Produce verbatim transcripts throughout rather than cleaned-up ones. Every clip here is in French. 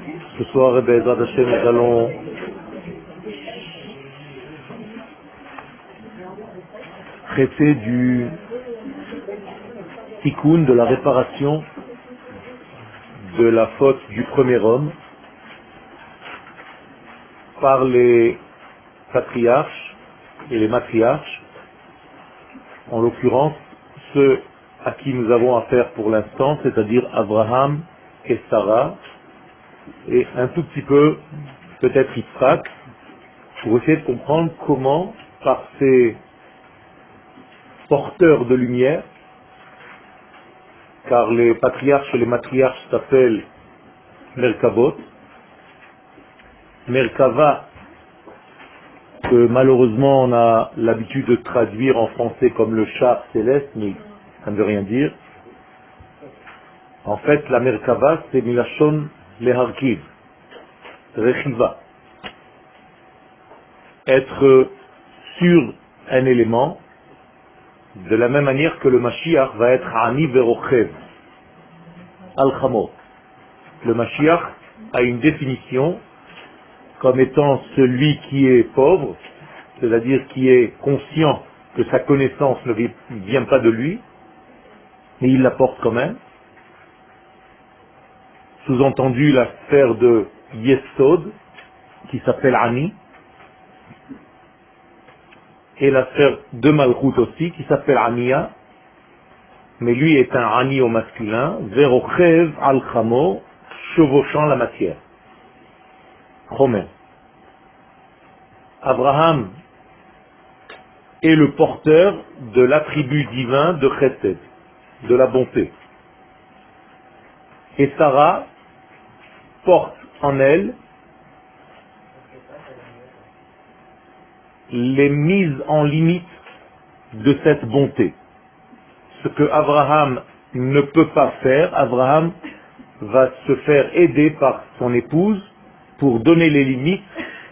Ce soir, Be'ezrat Hashem, nous allons traiter du tikkun, de la réparation de la faute du premier homme par les patriarches et les matriarches, en l'occurrence ceux à qui nous avons affaire pour l'instant, c'est-à-dire Abraham et Sarah, et un tout petit peu peut-être Yitzhak, pour essayer de comprendre comment, par ces porteurs de lumière, car les patriarches et les matriarches s'appellent Merkavot, Merkava, que malheureusement on a l'habitude de traduire en français comme le char céleste, mais ça ne veut rien dire. En fait, la Merkava, c'est Milachon Leharkiv, Rechiva. Être sur un élément, de la même manière que le Mashiach va être Ani Verochev, Al-Chamor. Le Mashiach a une définition comme étant celui qui est pauvre, c'est-à-dire qui est conscient que sa connaissance ne vient pas de lui, mais il la porte quand même. Sous-entendu la sphère de Yesod, qui s'appelle Ani, et la sphère de Malchut aussi, qui s'appelle Aniya, mais lui est un Ani au masculin, Verochev al-Chamo, chevauchant la matière. Chomer. Abraham est le porteur de l'attribut divin de Chesed, de la bonté. Et Sarah porte en elle les mises en limite de cette bonté. Ce que Abraham ne peut pas faire, Abraham va se faire aider par son épouse pour donner les limites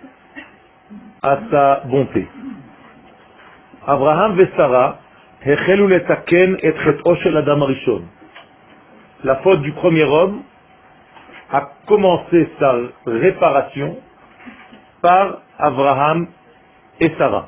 à sa bonté. Abraham et Sarah hechelu letaken et chet'o shel Adam harishon. La faute du premier homme a commencé sa réparation par Abraham et Sarah.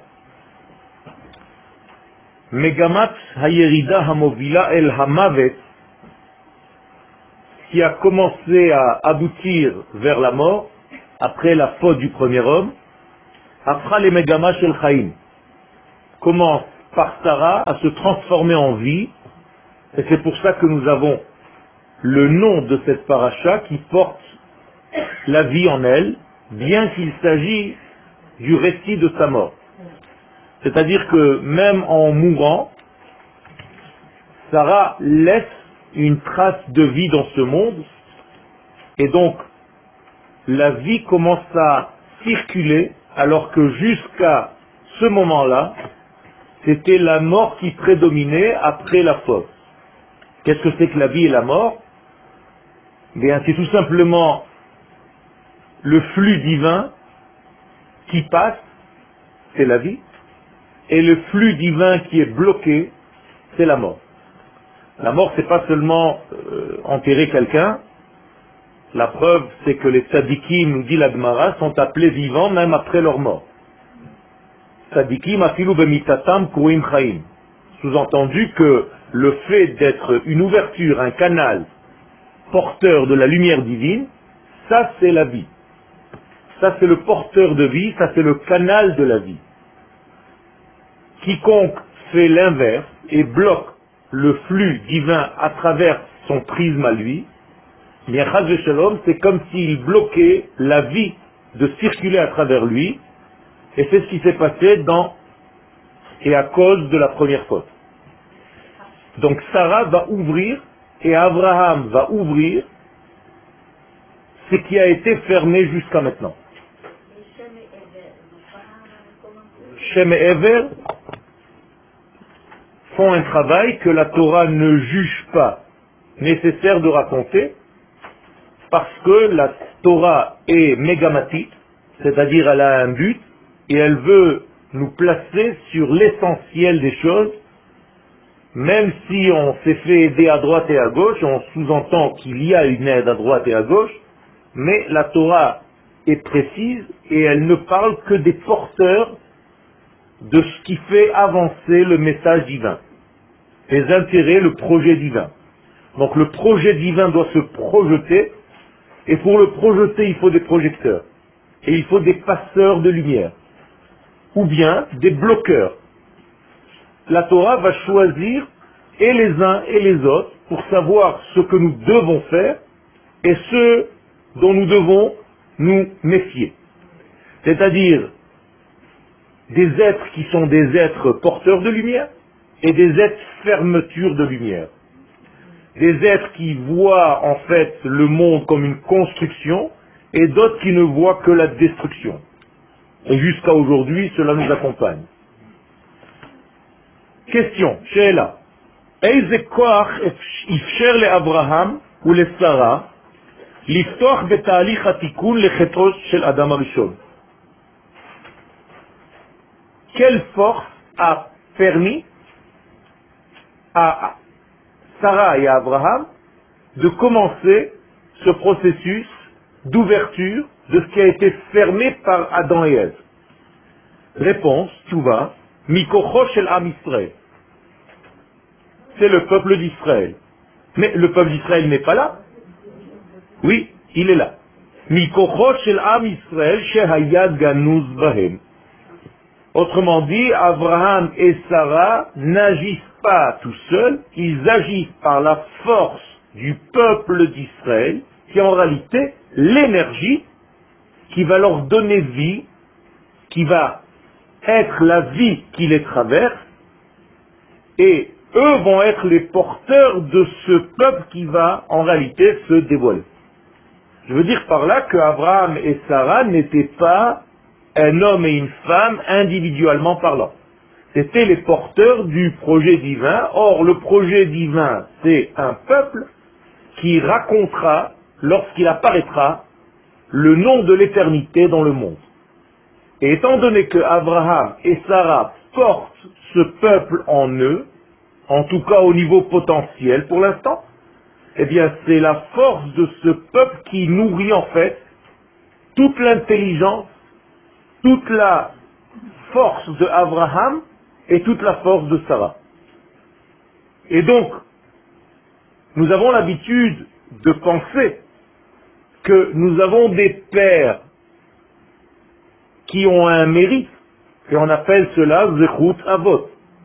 Megamat hayerida hamovila el hamavet, qui a commencé à aboutir vers la mort après la faute du premier homme, Afra les Megamat shel Chaim, commence par Sarah à se transformer en vie, et c'est pour ça que nous avons le nom de cette paracha qui porte la vie en elle, bien qu'il s'agisse du récit de sa mort. C'est-à-dire que même en mourant, Sarah laisse une trace de vie dans ce monde, et donc la vie commence à circuler, alors que jusqu'à ce moment-là, c'était la mort qui prédominait après la faute. Qu'est-ce que c'est que la vie et la mort? Bien, c'est tout simplement le flux divin qui passe, c'est la vie, et le flux divin qui est bloqué, c'est la mort. La mort, c'est pas seulement euh, enterrer quelqu'un. La preuve, c'est que les tzadikim, nous dit la Gemara, sont appelés vivants même après leur mort. Tzadikim afilu bemitatam kouim chaim. Sous-entendu que le fait d'être une ouverture, un canal porteur de la lumière divine, ça c'est la vie. Ça c'est le porteur de vie, ça c'est le canal de la vie. Quiconque fait l'inverse et bloque le flux divin à travers son prisme à lui, bien chas v'shalom, c'est comme s'il bloquait la vie de circuler à travers lui, et c'est ce qui s'est passé dans et à cause de la première faute. Donc Sarah va ouvrir et Abraham va ouvrir ce qui a été fermé jusqu'à maintenant. Shem et Ever font un travail que la Torah ne juge pas nécessaire de raconter, parce que la Torah est mégamatite, c'est-à-dire elle a un but, et elle veut nous placer sur l'essentiel des choses, même si on s'est fait aider à droite et à gauche, on sous-entend qu'il y a une aide à droite et à gauche, Mais la Torah est précise et elle ne parle que des porteurs de ce qui fait avancer le message divin, les intérêts, le projet divin. Donc le projet divin doit se projeter, et pour le projeter, il faut des projecteurs, et il faut des passeurs de lumière, ou bien des bloqueurs. La Torah va choisir et les uns et les autres pour savoir ce que nous devons faire et ce dont nous devons nous méfier. C'est-à-dire des êtres qui sont des êtres porteurs de lumière et des êtres fermetures de lumière. Des êtres qui voient en fait le monde comme une construction et d'autres qui ne voient que la destruction. Et jusqu'à aujourd'hui, cela nous accompagne. Question, Sheila. Eize koach ifsher le Abraham ou le Sarah לפתוח בתהליך התיקון לחטאו של אדם הראשון. Quelle force a permis à Sarah et à Abraham de commencer ce processus d'ouverture de ce qui a été fermé par Adam et Ève? Réponse, Tchouva, Mikocho shel Am Israël. C'est le peuple d'Israël. Mais le peuple d'Israël n'est pas là. Oui, il est là. Mikocho shel Am Israël shehaya ganuz bahem. Autrement dit, Abraham et Sarah n'agissent pas tout seuls, ils agissent par la force du peuple d'Israël, qui est en réalité l'énergie qui va leur donner vie, qui va être la vie qui les traverse, et eux vont être les porteurs de ce peuple qui va en réalité se dévoiler. Je veux dire par là que Abraham et Sarah n'étaient pas un homme et une femme individuellement parlant. C'étaient les porteurs du projet divin. Or, le projet divin, c'est un peuple qui racontera, lorsqu'il apparaîtra, le nom de l'éternité dans le monde. Et étant donné que Abraham et Sarah portent ce peuple en eux, en tout cas au niveau potentiel pour l'instant, eh bien c'est la force de ce peuple qui nourrit en fait toute l'intelligence, toute la force de Abraham et toute la force de Sarah. Et donc, nous avons l'habitude de penser que nous avons des pères qui ont un mérite, et on appelle cela Zechut Avot.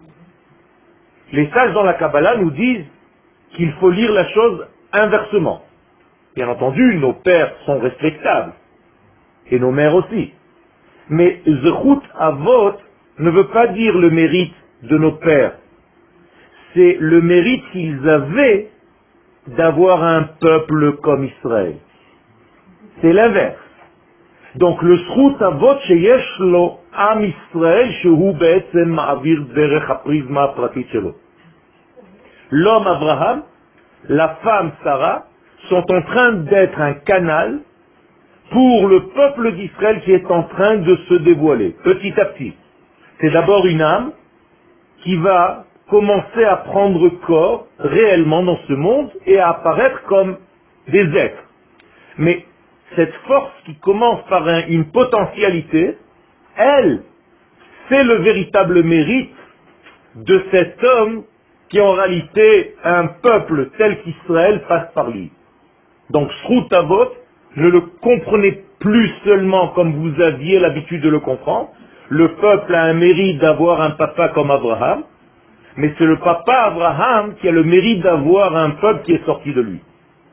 Les sages dans la Kabbalah nous disent qu'il faut lire la chose inversement. Bien entendu, nos pères sont respectables, et nos mères aussi. Mais Zechut Avot ne veut pas dire le mérite de nos pères. C'est le mérite qu'ils avaient d'avoir un peuple comme Israël. C'est l'inverse. Donc le Zechut Avot sheyesh lo Am Israël shehu be'etzem ma'avir derech haprizma hapratit shelo. L'homme Abraham, la femme Sarah, sont en train d'être un canal pour le peuple d'Israël qui est en train de se dévoiler, petit à petit. C'est d'abord une âme qui va commencer à prendre corps réellement dans ce monde et à apparaître comme des êtres. Mais cette force qui commence par un, une potentialité, elle, c'est le véritable mérite de cet homme qui en réalité un peuple tel qu'Israël passe par lui. Donc Zechut Avot, ne le comprenez plus seulement comme vous aviez l'habitude de le comprendre. Le peuple a un mérite d'avoir un papa comme Abraham, mais c'est le papa Abraham qui a le mérite d'avoir un peuple qui est sorti de lui.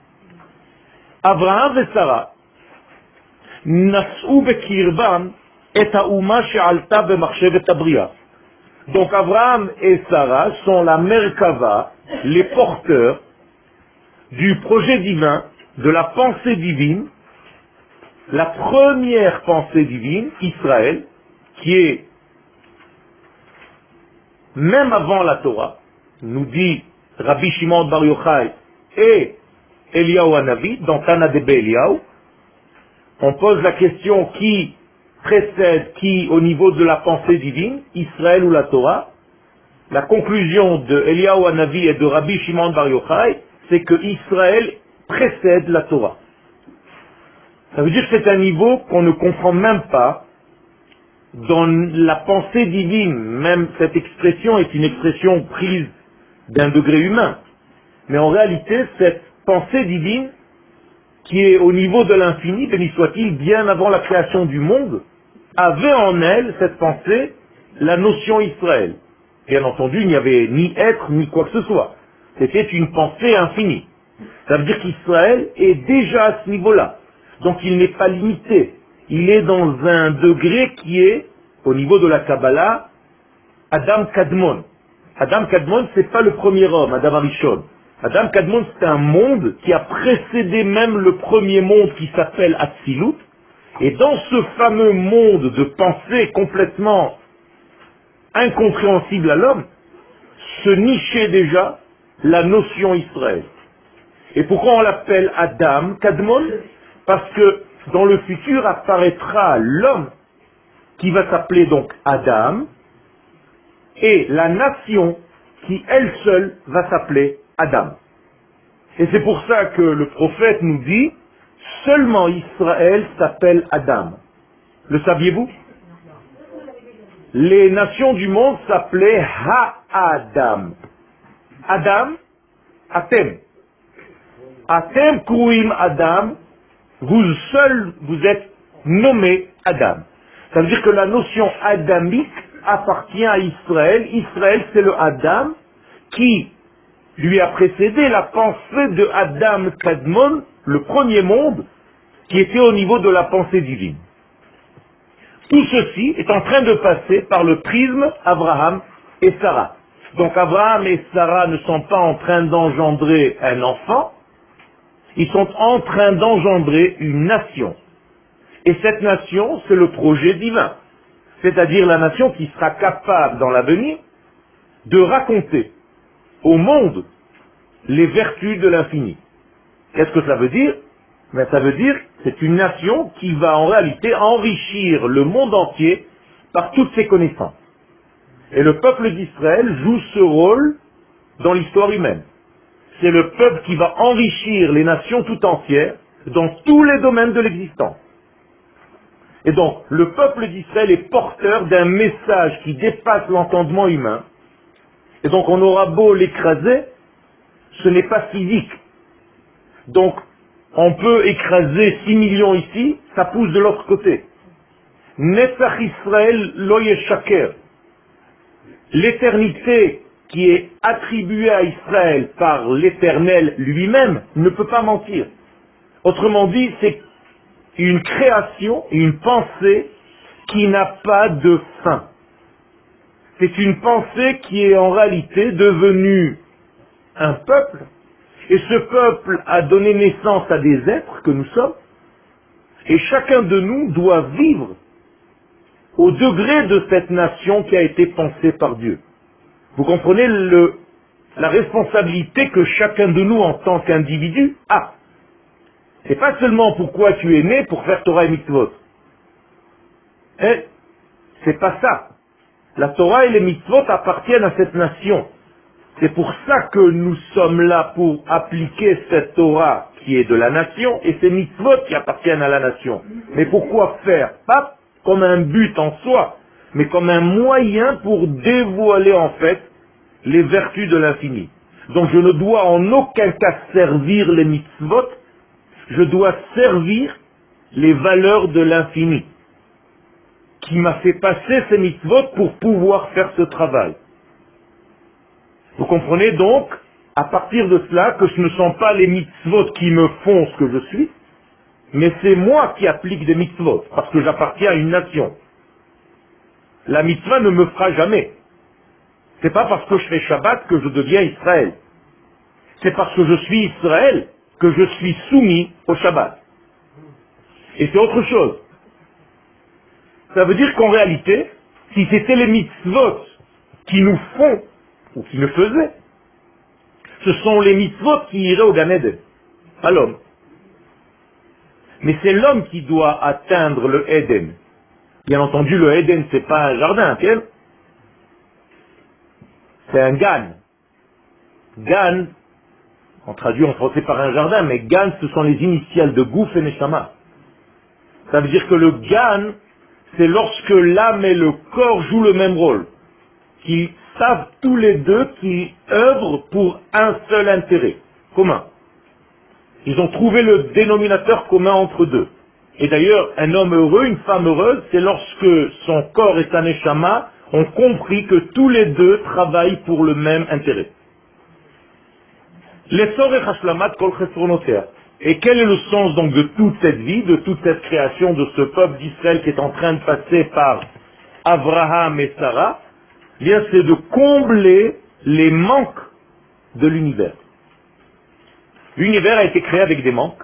Abraham et Sarah nas'u bekirbam et ha'uma she'alta b'machshevet habriya. Donc Abraham et Sarah sont la Merkava, les porteurs du projet divin, de la pensée divine, la première pensée divine, Israël, qui est même avant la Torah, nous dit Rabbi Shimon Bar Yochai et Eliyahu Hanavi, dans Tana Debe Eliyahu, on pose la question qui précède qui au niveau de la pensée divine, Israël ou la Torah. La conclusion de Eliyahu Hanavi et de Rabbi Shimon Bar Yochai, c'est que Israël précède la Torah. Ça veut dire que c'est un niveau qu'on ne comprend même pas dans la pensée divine. Même cette expression est une expression prise d'un degré humain. Mais en réalité, cette pensée divine, qui est au niveau de l'infini, béni soit-il, bien avant la création du monde, avait en elle, cette pensée, la notion Israël. Bien entendu, il n'y avait ni être, ni quoi que ce soit. C'était une pensée infinie. Ça veut dire qu'Israël est déjà à ce niveau-là. Donc il n'est pas limité. Il est dans un degré qui est, au niveau de la Kabbalah, Adam Kadmon. Adam Kadmon, c'est pas le premier homme, Adam Arishon. Adam Kadmon, c'est un monde qui a précédé même le premier monde qui s'appelle Atzilut. Et dans ce fameux monde de pensée complètement incompréhensible à l'homme, se nichait déjà la notion Israël. Et pourquoi on l'appelle Adam Kadmon? Parce que dans le futur apparaîtra l'homme qui va s'appeler donc Adam, et la nation qui elle seule va s'appeler Adam. Et c'est pour ça que le prophète nous dit, seulement Israël s'appelle Adam. Le saviez-vous? Les nations du monde s'appelaient Ha-Adam. Adam, Atem. Atem Kouim Adam, vous seul vous êtes nommé Adam. Ça veut dire que la notion adamique appartient à Israël. Israël, c'est le Adam qui lui a précédé la pensée de Adam Kadmon, le premier monde, qui était au niveau de la pensée divine. Tout ceci est en train de passer par le prisme Abraham et Sarah. Donc Abraham et Sarah ne sont pas en train d'engendrer un enfant, ils sont en train d'engendrer une nation. Et cette nation, c'est le projet divin. C'est-à-dire la nation qui sera capable dans l'avenir de raconter au monde les vertus de l'infini. Qu'est-ce que ça veut dire? Ben, ça veut dire que c'est une nation qui va en réalité enrichir le monde entier par toutes ses connaissances. Et le peuple d'Israël joue ce rôle dans l'histoire humaine. C'est le peuple qui va enrichir les nations tout entières dans tous les domaines de l'existence. Et donc, le peuple d'Israël est porteur d'un message qui dépasse l'entendement humain. Et donc, on aura beau l'écraser, ce n'est pas physique. Donc, on peut écraser six millions ici, ça pousse de l'autre côté. Netzach Israël lo yeshaker. L'éternité qui est attribuée à Israël par l'Éternel lui-même ne peut pas mentir. Autrement dit, c'est une création, une pensée qui n'a pas de fin. C'est une pensée qui est en réalité devenue un peuple, et ce peuple a donné naissance à des êtres que nous sommes, et chacun de nous doit vivre au degré de cette nation qui a été pensée par Dieu. Vous comprenez le, la responsabilité que chacun de nous en tant qu'individu a. C'est pas seulement pourquoi tu es né pour faire Torah et Mitzvot. Hein? C'est pas ça. La Torah et les Mitzvot appartiennent à cette nation. C'est pour ça que nous sommes là pour appliquer cette Torah qui est de la nation et ces Mitzvot qui appartiennent à la nation. Mais pourquoi faire? Pas comme un but en soi, mais comme un moyen pour dévoiler en fait les vertus de l'infini. Donc je ne dois en aucun cas servir les Mitzvot, je dois servir les valeurs de l'infini, qui m'a fait passer ces mitzvot pour pouvoir faire ce travail. Vous comprenez donc, à partir de cela, que ce ne sont pas les mitzvot qui me font ce que je suis, mais c'est moi qui applique des mitzvot, parce que j'appartiens à une nation. La mitzvah ne me fera jamais. C'est pas parce que je fais Shabbat que je deviens Israël. C'est parce que je suis Israël que je suis soumis au Shabbat. Et c'est autre chose. Ça veut dire qu'en réalité, si c'était les mitzvot qui nous font, ou qui me faisaient, ce sont les mitzvot qui iraient au Gan Eden, pas l'homme. Mais c'est l'homme qui doit atteindre le Eden. Bien entendu, le Eden, c'est pas un jardin, okay? C'est un Gan. Gan, on traduit en français par un jardin, mais Gan, ce sont les initiales de Gouf et Neshama. Ça veut dire que le gan, c'est lorsque l'âme et le corps jouent le même rôle. Qu'ils savent tous les deux qu'ils œuvrent pour un seul intérêt commun. Ils ont trouvé le dénominateur commun entre deux. Et d'ailleurs, un homme heureux, une femme heureuse, c'est lorsque son corps et sa neshama ont compris que tous les deux travaillent pour le même intérêt. L'essor et hashalamat kol chesronoter. Et quel est le sens donc de toute cette vie, de toute cette création de ce peuple d'Israël qui est en train de passer par Abraham et Sarah? Eh bien, c'est de combler les manques de l'univers. L'univers a été créé avec des manques.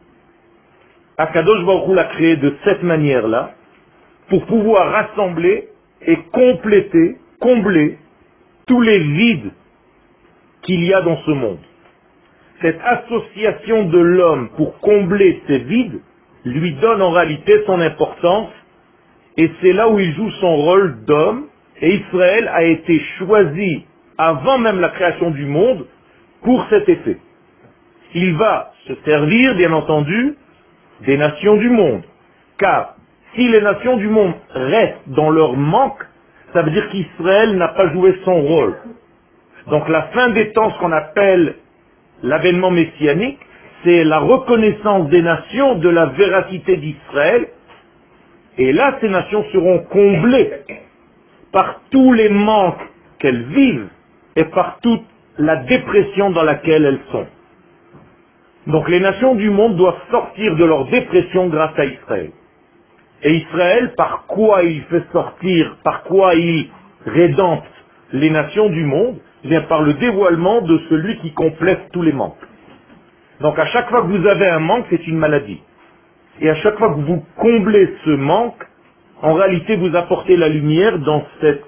Akadosh Baruch Hu l'a créé de cette manière-là pour pouvoir rassembler et compléter, combler tous les vides qu'il y a dans ce monde. Cette association de l'homme pour combler ces vides lui donne en réalité son importance et c'est là où il joue son rôle d'homme et Israël a été choisi avant même la création du monde pour cet effet. Il va se servir, bien entendu, des nations du monde. Car si les nations du monde restent dans leur manque, ça veut dire qu'Israël n'a pas joué son rôle. Donc la fin des temps, ce qu'on appelle l'avènement messianique, c'est la reconnaissance des nations de la véracité d'Israël. Et là, ces nations seront comblées par tous les manques qu'elles vivent et par toute la dépression dans laquelle elles sont. Donc les nations du monde doivent sortir de leur dépression grâce à Israël. Et Israël, par quoi il fait sortir, par quoi il rédempte les nations du monde? Eh bien par le dévoilement de celui qui complète tous les manques. Donc à chaque fois que vous avez un manque, c'est une maladie. Et à chaque fois que vous comblez ce manque, en réalité vous apportez la lumière dans cet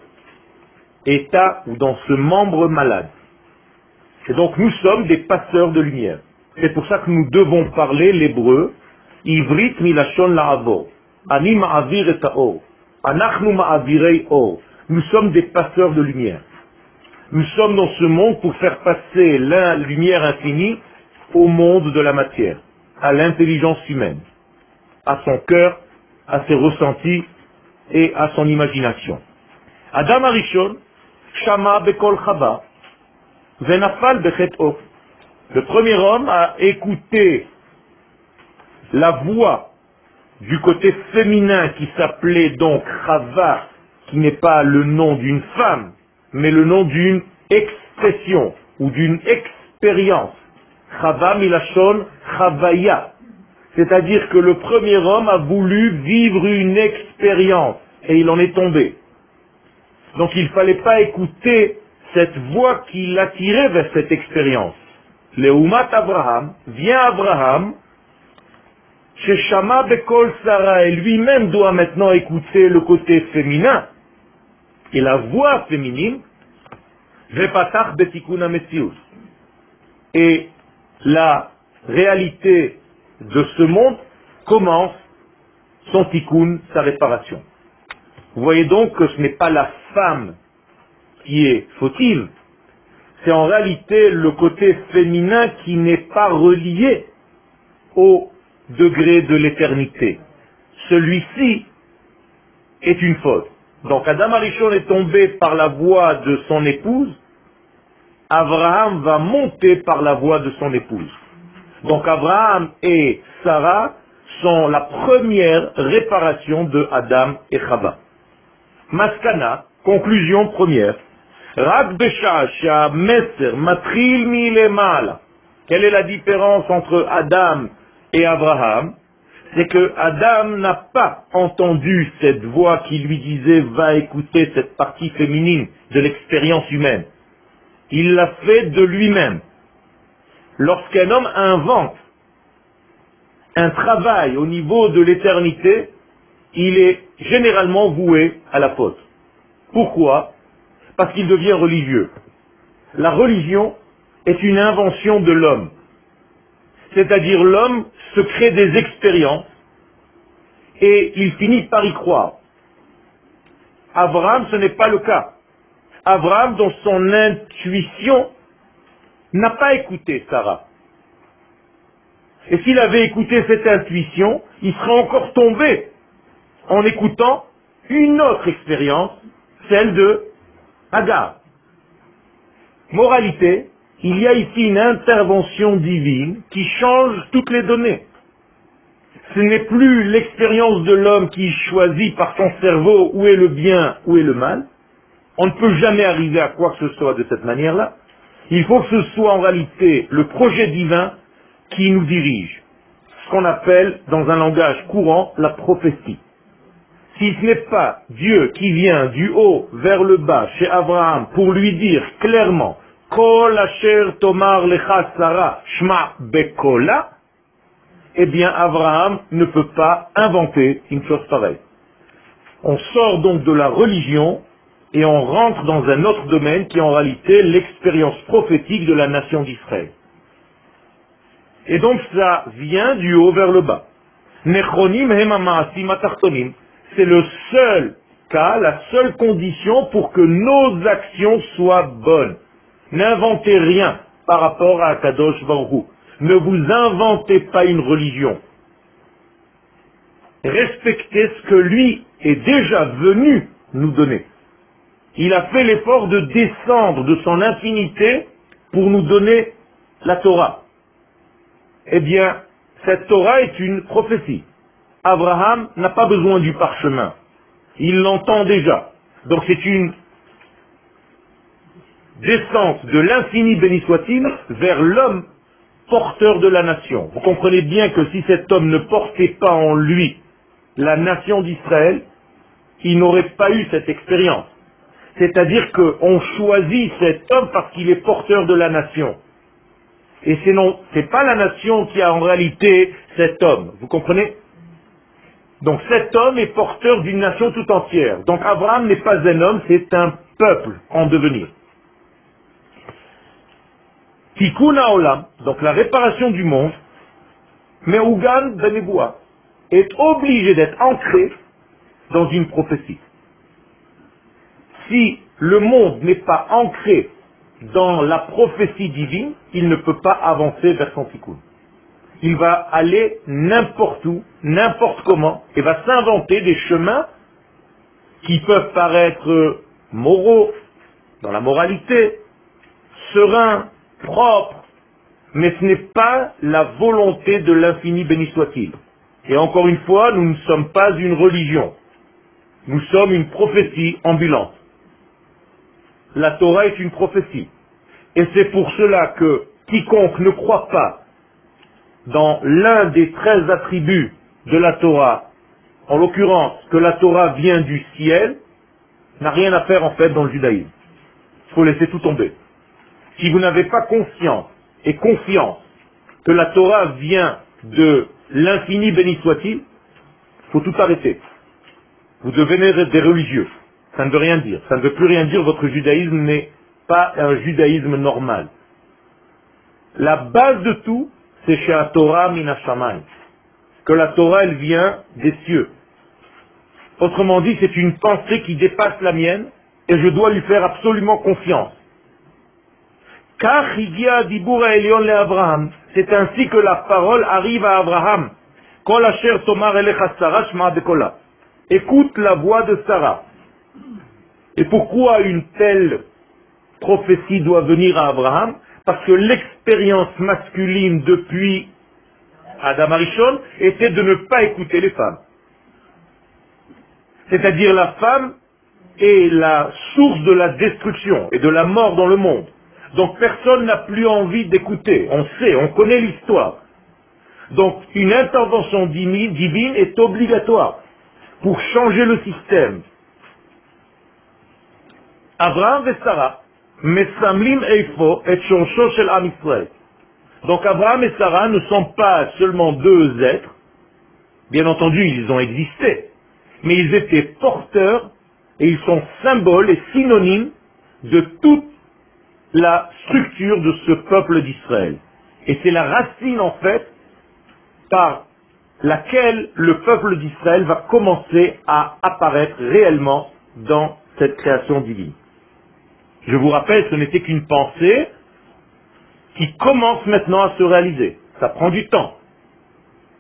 état ou dans ce membre malade. Et donc nous sommes des passeurs de lumière. C'est pour ça que nous devons parler l'hébreu, Ivrit milashon la'avor, ani ma'avir et ha'or, anachnu ma'avirei or. Nous sommes des passeurs de lumière. Nous sommes dans ce monde pour faire passer la lumière infinie au monde de la matière, à l'intelligence humaine, à son cœur, à ses ressentis et à son imagination. Adam Arishon, Shama bekol Chava, Venafal bechet of. Le premier homme a écouté la voix du côté féminin qui s'appelait donc Chava, qui n'est pas le nom d'une femme, mais le nom d'une expression ou d'une expérience. Chava milashon Chavaya. C'est-à-dire que le premier homme a voulu vivre une expérience et il en est tombé. Donc il ne fallait pas écouter cette voix qui l'attirait vers cette expérience. Leumat Abraham, vient Abraham, chez Shama Bekol Sarah, et lui-même doit maintenant écouter le côté féminin et la voix féminine, Vepatach Betikuna Metzius. Et la réalité de ce monde commence son tikkun, sa réparation. Vous voyez donc que ce n'est pas la femme qui est fautive, c'est en réalité le côté féminin qui n'est pas relié au degré de l'éternité. Celui-ci est une faute. Donc Adam Arishon est tombé par la voie de son épouse, Abraham va monter par la voie de son épouse. Donc Abraham et Sarah sont la première réparation de Adam et Chava. Maskana, conclusion première. Rak besha sha meser matril milemala. Quelle est la différence entre Adam et Abraham? C'est que Adam n'a pas entendu cette voix qui lui disait va écouter cette partie féminine de l'expérience humaine. Il l'a fait de lui-même. Lorsqu'un homme invente un travail au niveau de l'éternité, il est généralement voué à la faute. Pourquoi? Parce qu'il devient religieux. La religion est une invention de l'homme. C'est-à-dire l'homme se crée des expériences et il finit par y croire. Abraham, ce n'est pas le cas. Abraham, dans son intuition, n'a pas écouté Sarah. Et s'il avait écouté cette intuition, il serait encore tombé en écoutant une autre expérience, celle de Hagar. Moralité, il y a ici une intervention divine qui change toutes les données. Ce n'est plus l'expérience de l'homme qui choisit par son cerveau où est le bien, où est le mal. On ne peut jamais arriver à quoi que ce soit de cette manière-là. Il faut que ce soit en réalité le projet divin qui nous dirige. Ce qu'on appelle, dans un langage courant, la prophétie. Si ce n'est pas Dieu qui vient du haut vers le bas chez Abraham pour lui dire clairement Kol asher tomar lecha Sarah shma bekola, eh bien Abraham ne peut pas inventer une chose pareille. On sort donc de la religion et on rentre dans un autre domaine qui est en réalité l'expérience prophétique de la nation d'Israël. Et donc ça vient du haut vers le bas. Nechonim hem hamaasim atachtonim. C'est le seul cas, la seule condition pour que nos actions soient bonnes. N'inventez rien par rapport à Akadosh Baruch Hu. Ne vous inventez pas une religion. Respectez ce que lui est déjà venu nous donner. Il a fait l'effort de descendre de son infinité pour nous donner la Torah. Eh bien, cette Torah est une prophétie. Abraham n'a pas besoin du parchemin. Il l'entend déjà. Donc c'est une descente de l'infini béni soit-il vers l'homme porteur de la nation. Vous comprenez bien que si cet homme ne portait pas en lui la nation d'Israël, il n'aurait pas eu cette expérience. C'est-à-dire qu'on choisit cet homme parce qu'il est porteur de la nation. Et c'est non, c'est pas la nation qui a en réalité cet homme. Vous comprenez? Donc cet homme est porteur d'une nation tout entière. Donc Abraham n'est pas un homme, c'est un peuple en devenir. Tikkun haolam, donc la réparation du monde, Meugan beneboua, est obligé d'être ancré dans une prophétie. Si le monde n'est pas ancré dans la prophétie divine, il ne peut pas avancer vers son tikkun. Il va aller n'importe où, n'importe comment, et va s'inventer des chemins qui peuvent paraître moraux, dans la moralité, sereins, propres, mais ce n'est pas la volonté de l'infini béni soit-il. Et encore une fois, nous ne sommes pas une religion. Nous sommes une prophétie ambulante. La Torah est une prophétie. Et c'est pour cela que quiconque ne croit pas dans l'un des treize attributs de la Torah, en l'occurrence que la Torah vient du ciel, n'a rien à faire en fait dans le judaïsme. Il faut laisser tout tomber. Si vous n'avez pas conscience et confiance que la Torah vient de l'infini béni soit-il, il faut tout arrêter. Vous devenez des religieux. Ça ne veut rien dire. Ça ne veut plus rien dire. Votre judaïsme n'est pas un judaïsme normal. La base de tout, c'est chez la Torah minashamayim, que la Torah elle vient des cieux. Autrement dit, c'est une pensée qui dépasse la mienne et je dois lui faire absolument confiance. Car higia dibur ha'elyon le Abraham, c'est ainsi que la parole arrive à Abraham. Kol asher tomar elecha Sarah shma bekola. Écoute la voix de Sarah. Et pourquoi une telle prophétie doit venir à Abraham? Parce que l'expérience masculine depuis Adam Arishon était de ne pas écouter les femmes. C'est-à-dire la femme est la source de la destruction et de la mort dans le monde. Donc personne n'a plus envie d'écouter. On sait, on connaît l'histoire. Donc une intervention divine est obligatoire pour changer le système. Abraham et Sarah, Mesamlim Eifo et Shorsho shel Am Yisrael. Donc Abraham et Sarah ne sont pas seulement deux êtres, bien entendu ils ont existé, mais ils étaient porteurs et ils sont symboles et synonymes de toute la structure de ce peuple d'Israël. Et c'est la racine en fait par laquelle le peuple d'Israël va commencer à apparaître réellement dans cette création divine. Je vous rappelle, ce n'était qu'une pensée qui commence maintenant à se réaliser. Ça prend du temps.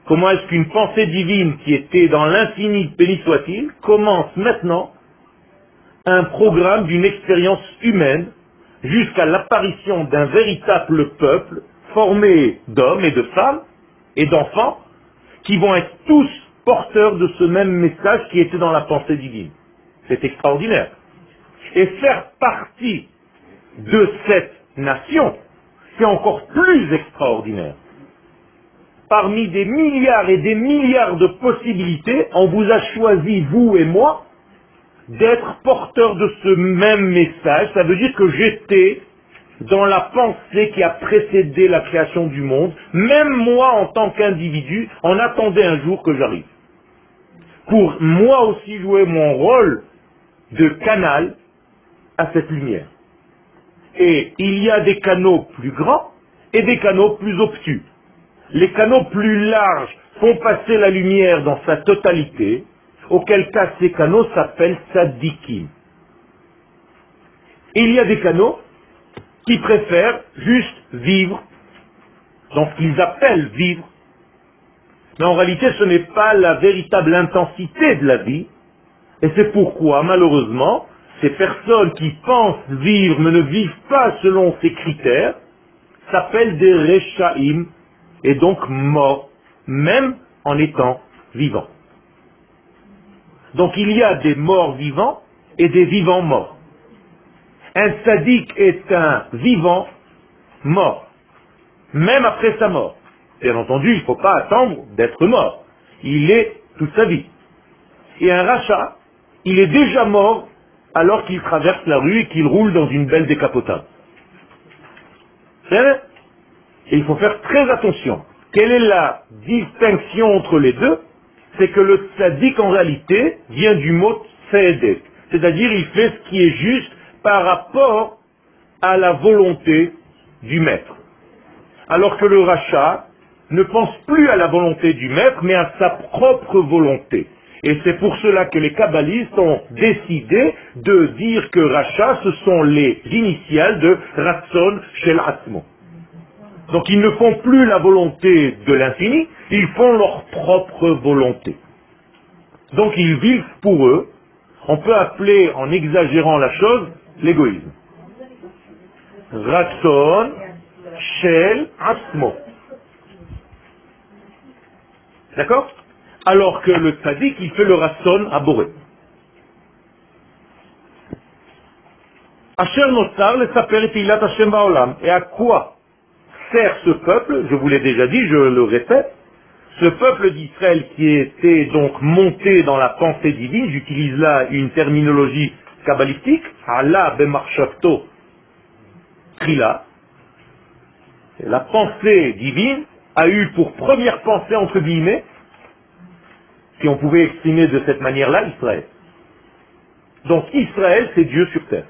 Comment est-ce qu'une pensée divine qui était dans l'infini, béni soit-il, commence maintenant un programme d'une expérience humaine jusqu'à l'apparition d'un véritable peuple formé d'hommes et de femmes et d'enfants qui vont être tous porteurs de ce même message qui était dans la pensée divine. C'est extraordinaire. Et faire partie de cette nation, c'est encore plus extraordinaire. Parmi des milliards et des milliards de possibilités, on vous a choisi, vous et moi, d'être porteurs de ce même message. Ça veut dire que j'étais dans la pensée qui a précédé la création du monde. Même moi, en tant qu'individu, on attendait un jour que j'arrive. Pour moi aussi jouer mon rôle de canal à cette lumière. Et il y a des canaux plus grands et des canaux plus obtus. Les canaux plus larges font passer la lumière dans sa totalité, auquel cas ces canaux s'appellent tzadikim. Et il y a des canaux qui préfèrent juste vivre dans ce qu'ils appellent vivre. Mais en réalité, ce n'est pas la véritable intensité de la vie. Et c'est pourquoi, malheureusement, ces personnes qui pensent vivre mais ne vivent pas selon ces critères s'appellent des Rechaim et donc morts, même en étant vivants. Donc il y a des morts vivants et des vivants morts. Un tzaddik est un vivant mort, même après sa mort. Bien entendu, il ne faut pas attendre d'être mort. Il est toute sa vie. Et un rachat, il est déjà mort alors qu'il traverse la rue et qu'il roule dans une belle décapotable. C'est vrai ? Et il faut faire très attention. Quelle est la distinction entre les deux? C'est que le tzaddik en réalité vient du mot tzedek. C'est-à-dire il fait ce qui est juste par rapport à la volonté du maître. Alors que le rachat ne pense plus à la volonté du maître, mais à sa propre volonté. Et c'est pour cela que les kabbalistes ont décidé de dire que rachat, ce sont les initiales de Ratzon Shel Atzmo. Donc ils ne font plus la volonté de l'infini, ils font leur propre volonté. Donc ils vivent pour eux, on peut appeler, en exagérant la chose, l'égoïsme. Ratzon Shel Atzmo. D'accord? Alors que le tzaddik, il fait le Ratzon à Boré. Asher notar le saper et ilat Hashem ba'olam. Et à quoi sert ce peuple? Je vous l'ai déjà dit, je le répète. Ce peuple d'Israël qui était donc monté dans la pensée divine, j'utilise là une terminologie kabbalistique, Allah bemarshafto trila. La pensée divine a eu pour première pensée, entre guillemets, si on pouvait exprimer de cette manière-là, Israël. Donc Israël, c'est Dieu sur terre.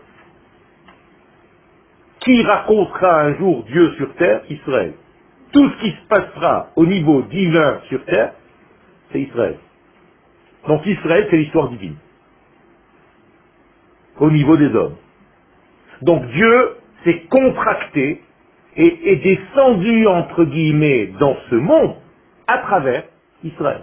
Qui racontera un jour Dieu sur terre? Israël. Tout ce qui se passera au niveau divin sur terre, c'est Israël. Donc Israël, c'est l'histoire divine. Au niveau des hommes. Donc Dieu s'est contracté et est descendu, entre guillemets, dans ce monde, à travers Israël.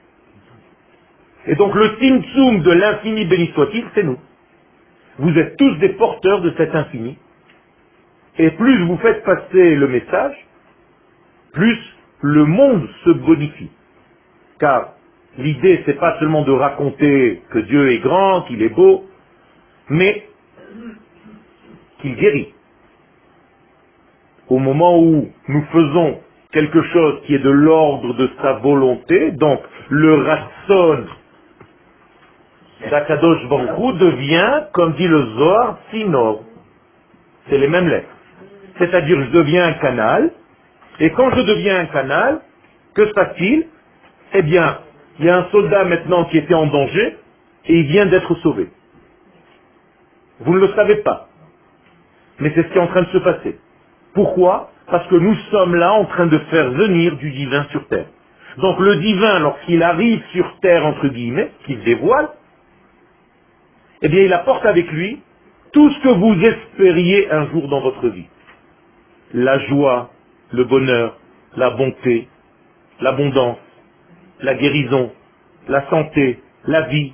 Et donc le Tzimtzum de l'infini béni soit-il, c'est nous. Vous êtes tous des porteurs de cet infini. Et plus vous faites passer le message, plus le monde se bonifie. Car l'idée, c'est pas seulement de raconter que Dieu est grand, qu'il est beau, mais qu'il guérit. Au moment où nous faisons quelque chose qui est de l'ordre de sa volonté, donc le Ratzon d'Akadosh Baruch Hu devient, comme dit le Zohar, Sinor. C'est les mêmes lettres. C'est-à-dire, je deviens un canal, et quand je deviens un canal, que se passe-t-il? Eh bien, il y a un soldat maintenant qui était en danger, et il vient d'être sauvé. Vous ne le savez pas, mais c'est ce qui est en train de se passer. Pourquoi? Parce que nous sommes là en train de faire venir du divin sur terre. Donc le divin, lorsqu'il arrive sur terre, entre guillemets, qu'il dévoile, eh bien il apporte avec lui tout ce que vous espériez un jour dans votre vie. La joie, le bonheur, la bonté, l'abondance, la guérison, la santé, la vie.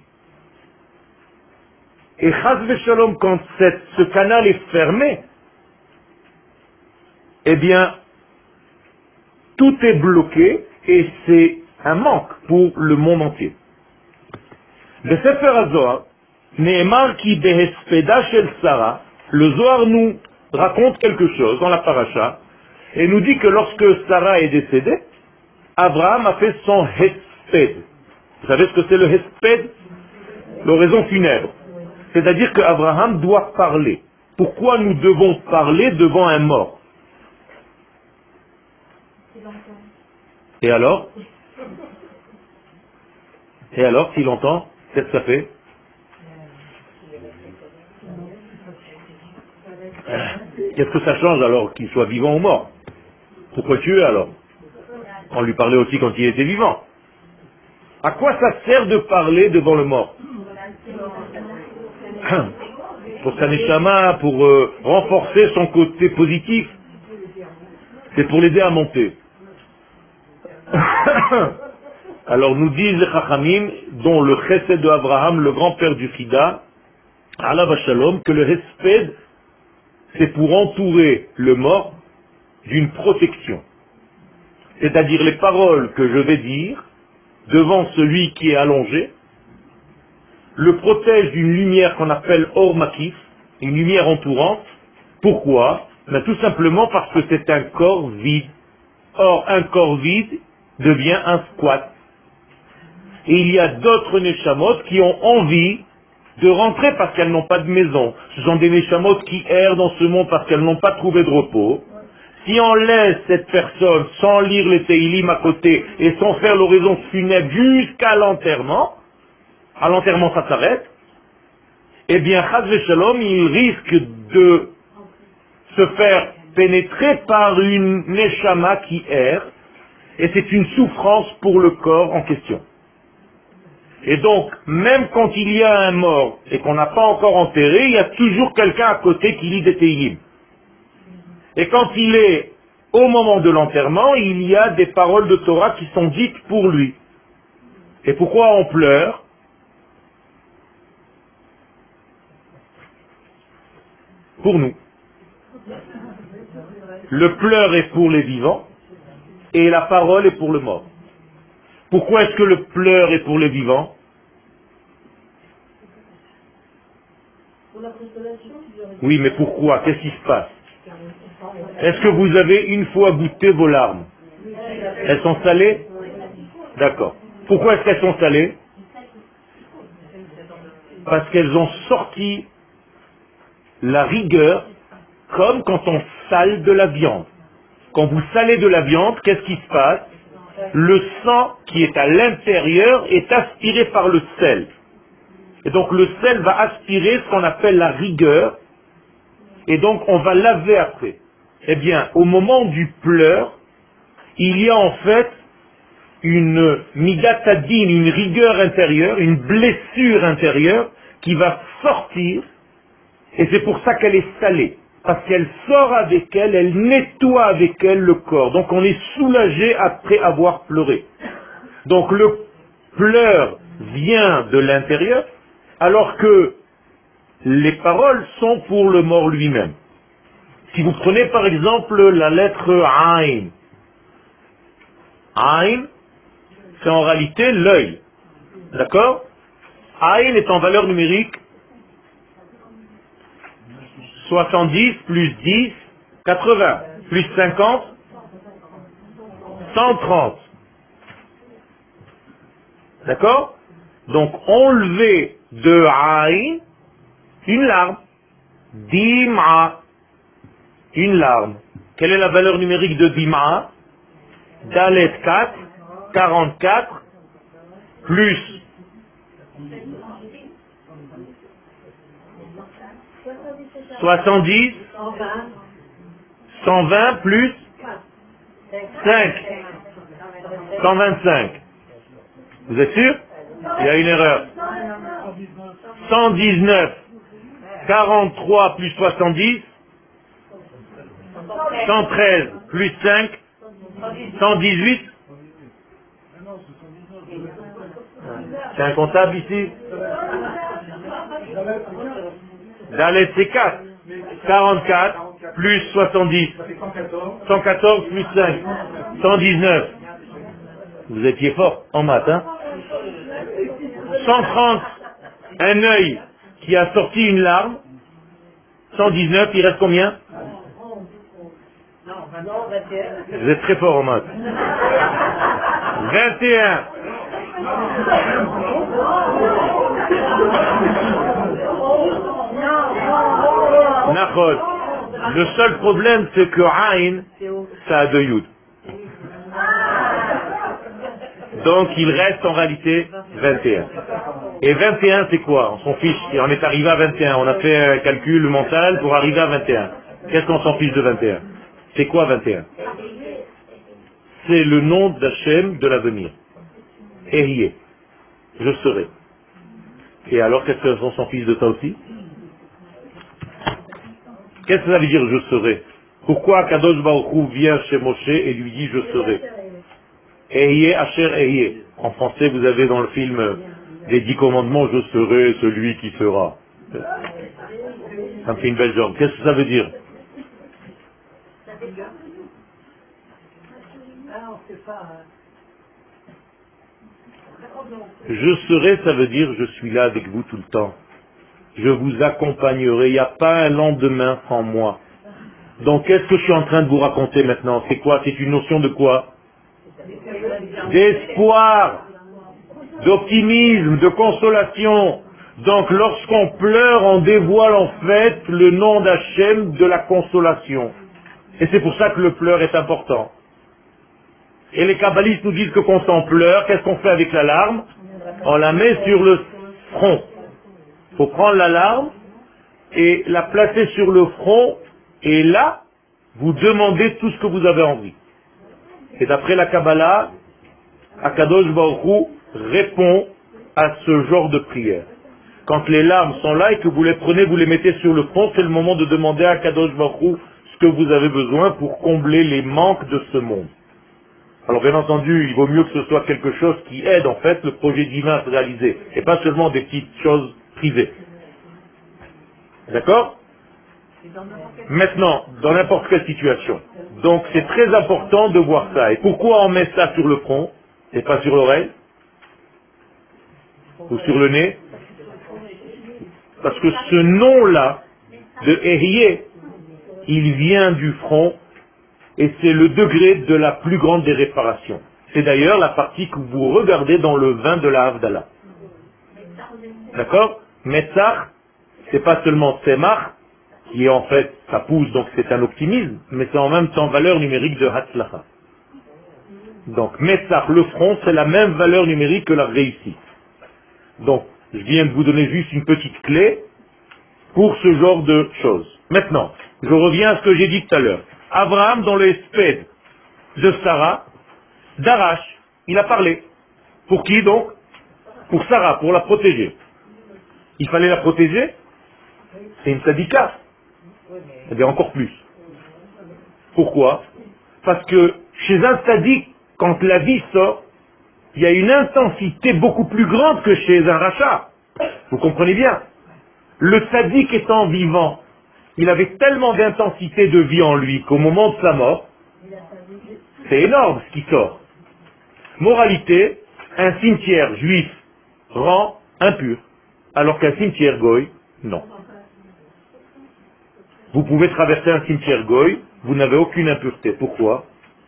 Et chas v'shalom, quand cette, ce canal est fermé, eh bien, tout est bloqué et c'est un manque pour le monde entier. Le Sefer HaZohar, Nehemar ki behespeda shel Sarah, le Zohar nous raconte quelque chose dans la paracha et nous dit que lorsque Sarah est décédée, Abraham a fait son hesped. Vous savez ce que c'est le hesped? L'oraison funèbre. C'est-à-dire qu'Abraham doit parler. Pourquoi nous devons parler devant un mort? Et alors? Et alors, s'il entend, qu'est-ce que ça fait? Qu'est-ce que ça change alors qu'il soit vivant ou mort? Pourquoi tuer alors? On lui parlait aussi quand il était vivant. À quoi ça sert de parler devant le mort? Pour sa neshama, pour euh, renforcer son côté positif. C'est pour l'aider à monter. Alors nous disent les Chachamim, dont le chesed de Abraham, le grand-père du Chida, Alav Shalom, que le hesped, c'est pour entourer le mort d'une protection. C'est-à-dire les paroles que je vais dire devant celui qui est allongé, le protège d'une lumière qu'on appelle Or Makif, une lumière entourante. Pourquoi? Ben, tout simplement parce que c'est un corps vide. Or, un corps vide devient un squat. Et il y a d'autres neshamot qui ont envie de rentrer parce qu'elles n'ont pas de maison. Ce sont des neshamot qui errent dans ce monde parce qu'elles n'ont pas trouvé de repos. Si on laisse cette personne sans lire les Teilim à côté et sans faire l'oraison funèbre jusqu'à l'enterrement, à l'enterrement ça s'arrête, eh bien, Chaz v'Shalom, il risque de se faire pénétrer par une neshama qui erre, et c'est une souffrance pour le corps en question. Et donc, même quand il y a un mort et qu'on n'a pas encore enterré, il y a toujours quelqu'un à côté qui lit des Teilim. Et quand il est au moment de l'enterrement, il y a des paroles de Torah qui sont dites pour lui. Et pourquoi on pleure? Pour nous. Le pleur est pour les vivants et la parole est pour le mort. Pourquoi est-ce que le pleur est pour les vivants? Oui, mais pourquoi? Qu'est-ce qui se passe? Est-ce que vous avez une fois goûté vos larmes? Elles sont salées? D'accord. Pourquoi est-ce qu'elles sont salées? Parce qu'elles ont sorti la rigueur comme quand on sale de la viande. Quand vous salez de la viande, qu'est-ce qui se passe? Le sang qui est à l'intérieur est aspiré par le sel. Et donc le sel va aspirer ce qu'on appelle la rigueur, et donc on va laver après. Eh bien, au moment du pleur, il y a en fait une midatadine, une rigueur intérieure, une blessure intérieure qui va sortir, et c'est pour ça qu'elle est salée. Parce qu'elle sort avec elle, elle nettoie avec elle le corps. Donc on est soulagé après avoir pleuré. Donc le pleur vient de l'intérieur, alors que les paroles sont pour le mort lui-même. Si vous prenez par exemple la lettre Aïn, Aïn, c'est en réalité l'œil. D'accord? Aïn est en valeur numérique soixante-dix plus dix, quatre-vingts, plus cinquante, cent trente. D'accord? Donc, enlever de Aïn une larme. Dim'a, une larme. Quelle est la valeur numérique de Dim'a? Dalet quatre, quarante-quatre, plus soixante-dix, cent vingt plus cinq, cent vingt-cinq. Vous êtes sûr? Il y a une erreur. cent dix-neuf, quarante-trois plus soixante-dix, cent treize plus cinq, cent dix-huit, C'est un comptable ici? Dalet c'est quatre. quarante-quatre plus soixante-dix. cent quatorze plus cinq. cent dix-neuf. Vous étiez fort en maths, hein? cent trente. Un œil qui a sorti une larme. cent dix-neuf, il reste combien? Vous êtes très fort en maths. vingt et un. Nachod. Le seul problème, c'est que Aïn, ça a deux Yud. Donc, il reste en réalité vingt et un. Et vingt et un, c'est quoi? On s'en fiche. Et on est arrivé à vingt et un. On a fait un calcul mental pour arriver à vingt et un. Qu'est-ce qu'on s'en fiche de vingt et un? C'est quoi vingt et un? C'est le nom d'Hachem de l'avenir. Ehyeh. Je serai. Et alors, qu'est-ce qu'on s'en fiche de ça aussi? Qu'est-ce que ça veut dire je serai? Pourquoi Kadosh Baruch Hu vient chez Moshe et lui dit je serai? Ehyeh Asher Ehyeh. En français, vous avez dans le film des dix commandements, je serai celui qui sera. Ça me fait une belle jambe. Qu'est-ce que ça veut dire? Je serai, ça veut dire je suis là avec vous tout le temps. Je vous accompagnerai. Il n'y a pas un lendemain sans moi. Donc qu'est-ce que je suis en train de vous raconter maintenant? C'est quoi? C'est une notion de quoi? D'espoir, d'optimisme, de consolation. Donc lorsqu'on pleure, on dévoile en fait le nom d'Hachem de la consolation. Et c'est pour ça que le pleur est important. Et les kabbalistes nous disent que quand on pleure, qu'est-ce qu'on fait avec la larme? On la met sur le front. Il faut prendre la larme et la placer sur le front, et là, vous demandez tout ce que vous avez envie. Et d'après la Kabbalah, Akadosh Baruch Hu répond à ce genre de prière. Quand les larmes sont là et que vous les prenez, vous les mettez sur le front, c'est le moment de demander à Akadosh Baruch Hu ce que vous avez besoin pour combler les manques de ce monde. Alors bien entendu, il vaut mieux que ce soit quelque chose qui aide en fait le projet divin à se réaliser, et pas seulement des petites choses privées. D'accord? Maintenant, dans n'importe quelle situation. Donc c'est très important de voir ça. Et pourquoi on met ça sur le front et pas sur l'oreille? Ou sur le nez? Parce que ce nom-là, de Ehyeh, il vient du front, et c'est le degré de la plus grande des réparations. C'est d'ailleurs la partie que vous regardez dans le vin de la Havdalah. D'accord? Metzach, c'est pas seulement Tzemach, qui est en fait, ça pousse, donc c'est un optimisme, mais c'est en même temps valeur numérique de Hatzlacha. Donc Metzach, le front, c'est la même valeur numérique que la réussite. Donc, je viens de vous donner juste une petite clé pour ce genre de choses. Maintenant, je reviens à ce que j'ai dit tout à l'heure. Abraham, dans le Espède de Sarah, d'Arash, il a parlé. Pour qui donc? Pour Sarah, pour la protéger. Il fallait la protéger? C'est une tzadika. Eh bien, encore plus. Pourquoi? Parce que chez un tzaddik, quand la vie sort, il y a une intensité beaucoup plus grande que chez un rachat. Vous comprenez bien? Le tzaddik étant vivant, il avait tellement d'intensité de vie en lui qu'au moment de sa mort, c'est énorme ce qui sort. Moralité, un cimetière juif rend impur, alors qu'un cimetière goy, non. Vous pouvez traverser un cimetière goy, vous n'avez aucune impureté. Pourquoi?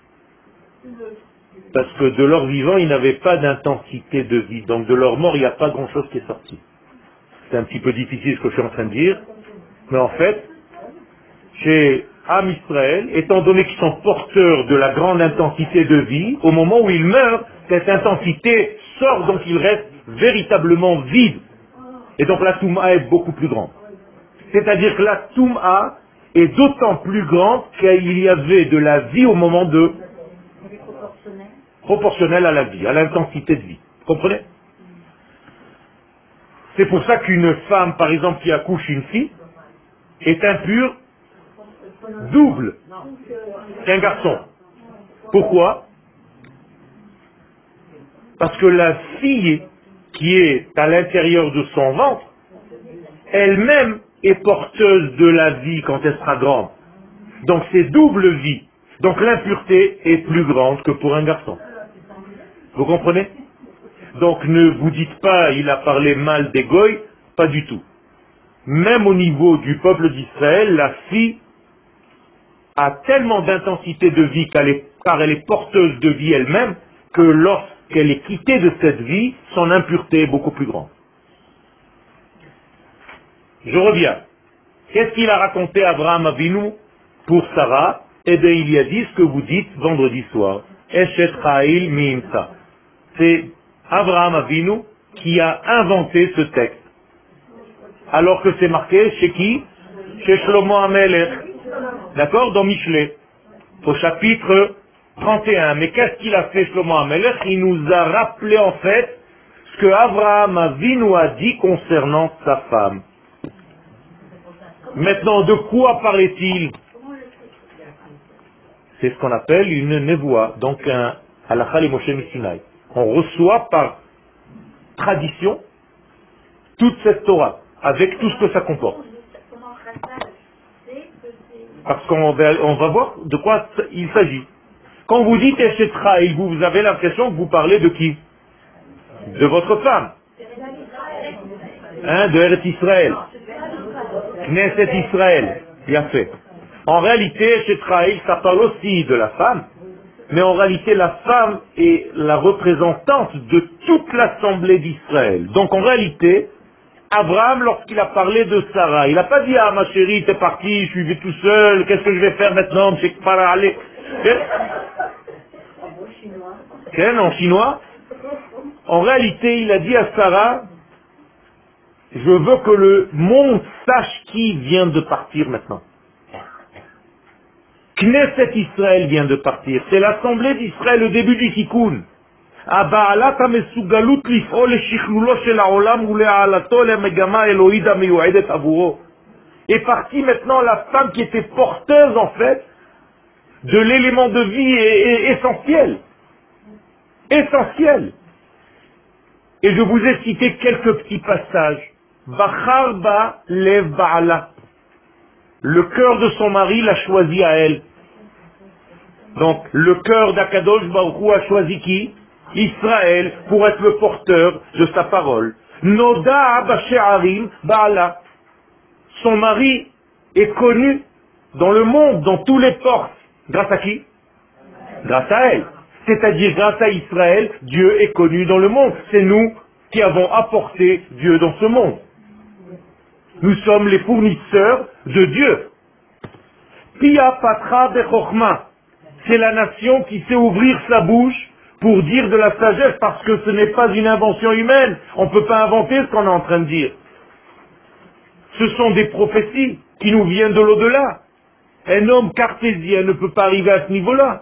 Parce que de leur vivant, ils n'avaient pas d'intensité de vie. Donc de leur mort, il n'y a pas grand-chose qui est sorti. C'est un petit peu difficile ce que je suis en train de dire, mais en fait, chez Am Israël, étant donné qu'ils sont porteurs de la grande intensité de vie, au moment où ils meurent, cette intensité sort, donc ils restent véritablement vides. Et donc la Touma est beaucoup plus grande. C'est-à-dire que la Touma est d'autant plus grande qu'il y avait de la vie au moment de... proportionnelle à la vie, à l'intensité de vie. Vous comprenez? C'est pour ça qu'une femme, par exemple, qui accouche une fille, est impure double qu'un garçon. Pourquoi? Parce que la fille qui est à l'intérieur de son ventre, elle-même est porteuse de la vie quand elle sera grande. Donc c'est double vie. Donc l'impureté est plus grande que pour un garçon. Vous comprenez? Donc ne vous dites pas, il a parlé mal des goy, pas du tout. Même au niveau du peuple d'Israël, la fille a tellement d'intensité de vie qu'elle est, car elle est porteuse de vie elle-même, que lorsqu'elle est quittée de cette vie, son impureté est beaucoup plus grande. Je reviens. Qu'est-ce qu'il a raconté à Abraham Avinu pour Sarah? Eh bien, il y a dit ce que vous dites vendredi soir. Eshet Cha'il Mi'imsa. C'est Abraham Avinu qui a inventé ce texte. Alors que c'est marqué chez qui? Chez Shlomo HaMelech. D'accord? Dans Michelet. Au chapitre trente et un. Mais qu'est-ce qu'il a fait Shlomo HaMelech? Il nous a rappelé en fait ce que Abraham Avinu a dit concernant sa femme. Maintenant, de quoi parlait-il? C'est ce qu'on appelle une nevoie, donc un halakha le Moshe Misinaï. On reçoit par tradition toute cette Torah, avec tout ce que ça comporte. Parce qu'on va, on va voir de quoi il s'agit. Quand vous dites Eshet Cha'il, vous, vous avez l'impression que vous parlez de qui? De votre femme. Hein, de Eretz Israël. Knesset Israël. Bien fait. En réalité, Eshet Cha'il, ça parle aussi de la femme, mais en réalité, la femme est la représentante de toute l'assemblée d'Israël. Donc en réalité, Abraham, lorsqu'il a parlé de Sarah, il n'a pas dit « Ah, ma chérie, t'es parti, je suis tout seul, qu'est-ce que je vais faire maintenant, je sais pas aller. » Quel en chinois? En réalité, il a dit à Sarah « Je veux que le monde sache qui vient de partir maintenant. » Knesset Israël vient de partir. C'est l'assemblée d'Israël, le début du Tikkun. Est partie maintenant la femme qui était porteuse en fait de l'élément de vie et, et, essentiel. Essentiel. Et je vous ai cité quelques petits passages. Bacharba lev ba'ala. Le cœur de son mari l'a choisi à elle. Donc, le cœur d'Akadosh Baruch Hu a choisi qui? Israël, pour être le porteur de sa parole. Noda b'she'arim ba'ala. Son mari est connu dans le monde, dans tous les ports. Grâce à qui? Grâce à elle. C'est-à-dire, grâce à Israël, Dieu est connu dans le monde. C'est nous qui avons apporté Dieu dans ce monde. Nous sommes les fournisseurs de Dieu. Pia patra bechokma. C'est la nation qui sait ouvrir sa bouche pour dire de la sagesse, parce que ce n'est pas une invention humaine. On ne peut pas inventer ce qu'on est en train de dire. Ce sont des prophéties qui nous viennent de l'au-delà. Un homme cartésien ne peut pas arriver à ce niveau-là.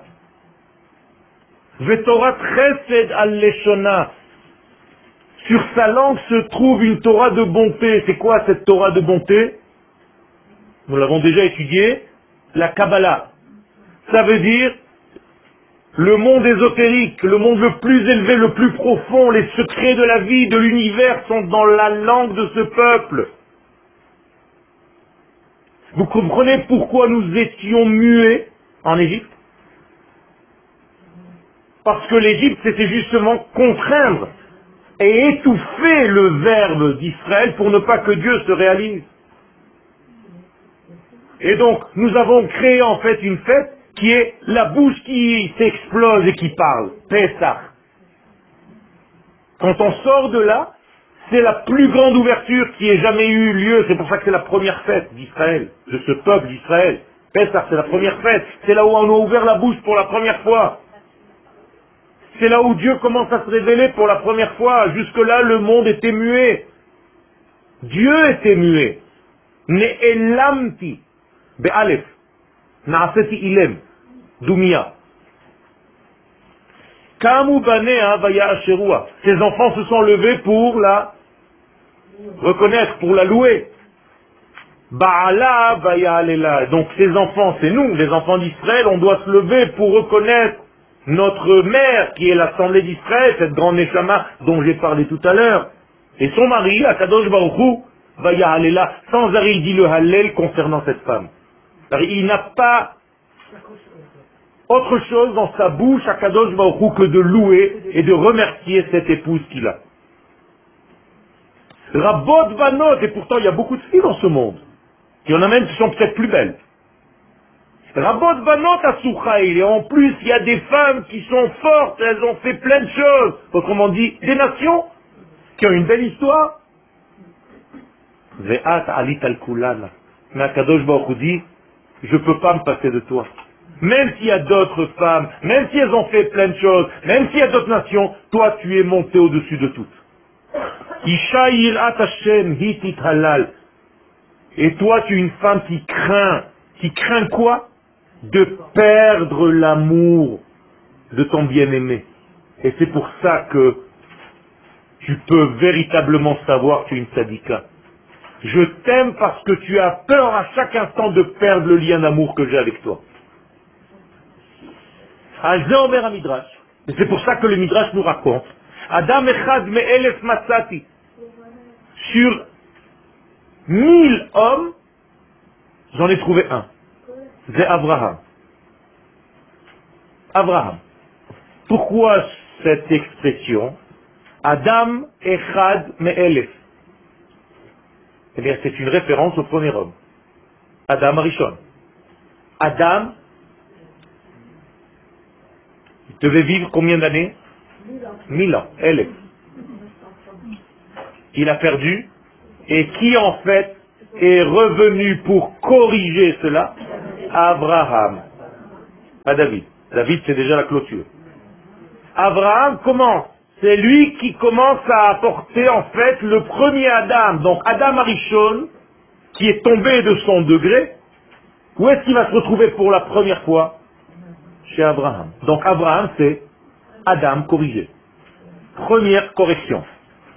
Vetorat chesed al-leshona. Sur sa langue se trouve une Torah de bonté. C'est quoi cette Torah de bonté? Nous l'avons déjà étudié. La Kabbalah. Ça veut dire le monde ésotérique, le monde le plus élevé, le plus profond, les secrets de la vie, de l'univers sont dans la langue de ce peuple. Vous comprenez pourquoi nous étions muets en Égypte? Parce que l'Égypte, c'était justement contraindre et étouffer le verbe d'Israël pour ne pas que Dieu se réalise. Et donc, nous avons créé en fait une fête qui est la bouche qui s'explose et qui parle. Pessah. Quand on sort de là, c'est la plus grande ouverture qui ait jamais eu lieu. C'est pour ça que c'est la première fête d'Israël, de ce peuple d'Israël. Pessah, c'est la première fête. C'est là où on a ouvert la bouche pour la première fois. C'est là où Dieu commence à se révéler pour la première fois. Jusque-là, le monde était muet. Dieu était muet. Ne'elamti. Be'alef. Na'aseti ilem. Doumia. Kamu banea vaya asherua. Ses enfants se sont levés pour la reconnaître, pour la louer. Ba'ala vaya alela. Donc ces enfants, c'est nous, les enfants d'Israël, on doit se lever pour reconnaître notre mère, qui est l'Assemblée d'Israël, cette grande Neshama dont j'ai parlé tout à l'heure, et son mari, Akadosh Baruch Hu, va y aller là, sans arrêt, il dit le Hallel concernant cette femme. C'est-à-dire, il n'a pas autre chose dans sa bouche, Akadosh Baruch Hu, que de louer et de remercier cette épouse qu'il a. Rabot Banot, et pourtant il y a beaucoup de filles dans ce monde. Il y en a même qui sont peut-être plus belles. Rabot Banot Asouchaïl, et en plus il y a des femmes qui sont fortes, elles ont fait plein de choses. Autrement dit, des nations qui ont une belle histoire. Ve'at alit al kulana. Mais Akadosh Baruch Hu dit, je ne peux pas me passer de toi. Même s'il y a d'autres femmes, même si elles ont fait plein de choses, même s'il y a d'autres nations, toi tu es monté au-dessus de toutes. Isha yirat Hashem hitit halal. Et toi tu es une femme qui craint. Qui craint quoi? De perdre l'amour de ton bien-aimé. Et c'est pour ça que tu peux véritablement savoir que tu es une tzadika. Je t'aime parce que tu as peur à chaque instant de perdre le lien d'amour que j'ai avec toi. Et c'est pour ça que le Midrash nous raconte Adam echad me'elef matzati. Sur mille hommes, j'en ai trouvé un. C'est Abraham. Abraham. Pourquoi cette expression Adam echad me'elef? Eh bien, c'est une référence au premier homme. Adam Arishon. Adam, il devait vivre combien d'années? Mille ans. Elef. Il a perdu. Et qui en fait est revenu pour corriger cela? Abraham. Pas David. David, c'est déjà la clôture. Abraham commence. C'est lui qui commence à apporter en fait le premier Adam. Donc Adam Arishon, qui est tombé de son degré, où est-ce qu'il va se retrouver pour la première fois? Chez Abraham. Donc Abraham, c'est Adam corrigé. Première correction.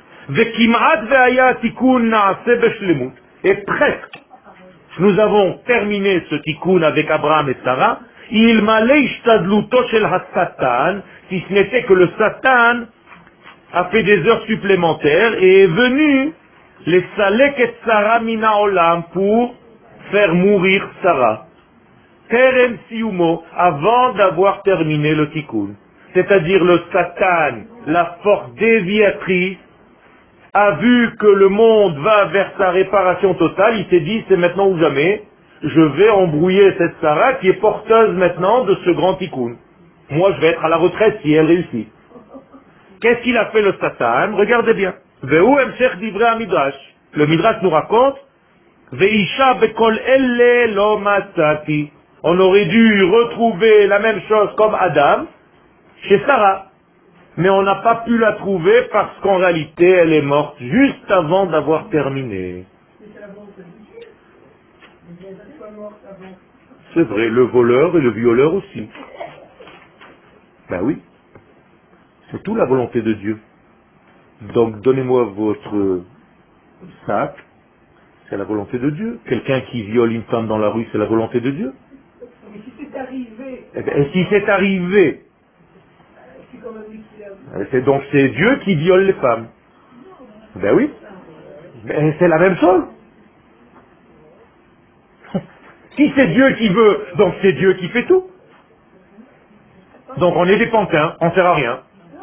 Et presque, nous avons terminé ce tikkun avec Abraham et Sarah. Il m'allait ishtadluto shel ha-satan, si ce n'était que le Satan a fait des heures supplémentaires et est venu les salek et Sarah mina olam pour faire mourir Sarah. Terem siumo, avant d'avoir terminé le tikkun. C'est-à-dire le Satan, la force déviatrice, a vu que le monde va vers sa réparation totale, il s'est dit c'est maintenant ou jamais, je vais embrouiller cette Sarah qui est porteuse maintenant de ce grand tikkun. Moi je vais être à la retraite si elle réussit. Qu'est-ce qu'il a fait le Satan? Regardez bien. Ve'u emshech divrei midrash. Le Midrash nous raconte Ve'isha bekol elle lo matzati. On aurait dû retrouver la même chose comme Adam chez Sarah. Mais on n'a pas pu la trouver parce qu'en réalité, elle est morte juste avant d'avoir terminé. C'est vrai, le voleur et le violeur aussi. Ben oui, c'est tout la volonté de Dieu. Donc donnez-moi votre sac, c'est la volonté de Dieu. Quelqu'un qui viole une femme dans la rue, c'est la volonté de Dieu. Mais si c'est arrivé... Et si c'est arrivé, c'est donc c'est Dieu qui viole les femmes. Ben oui. Mais c'est la même chose. Si c'est Dieu qui veut, donc c'est Dieu qui fait tout. Donc on est des pantins, on ne sert à rien.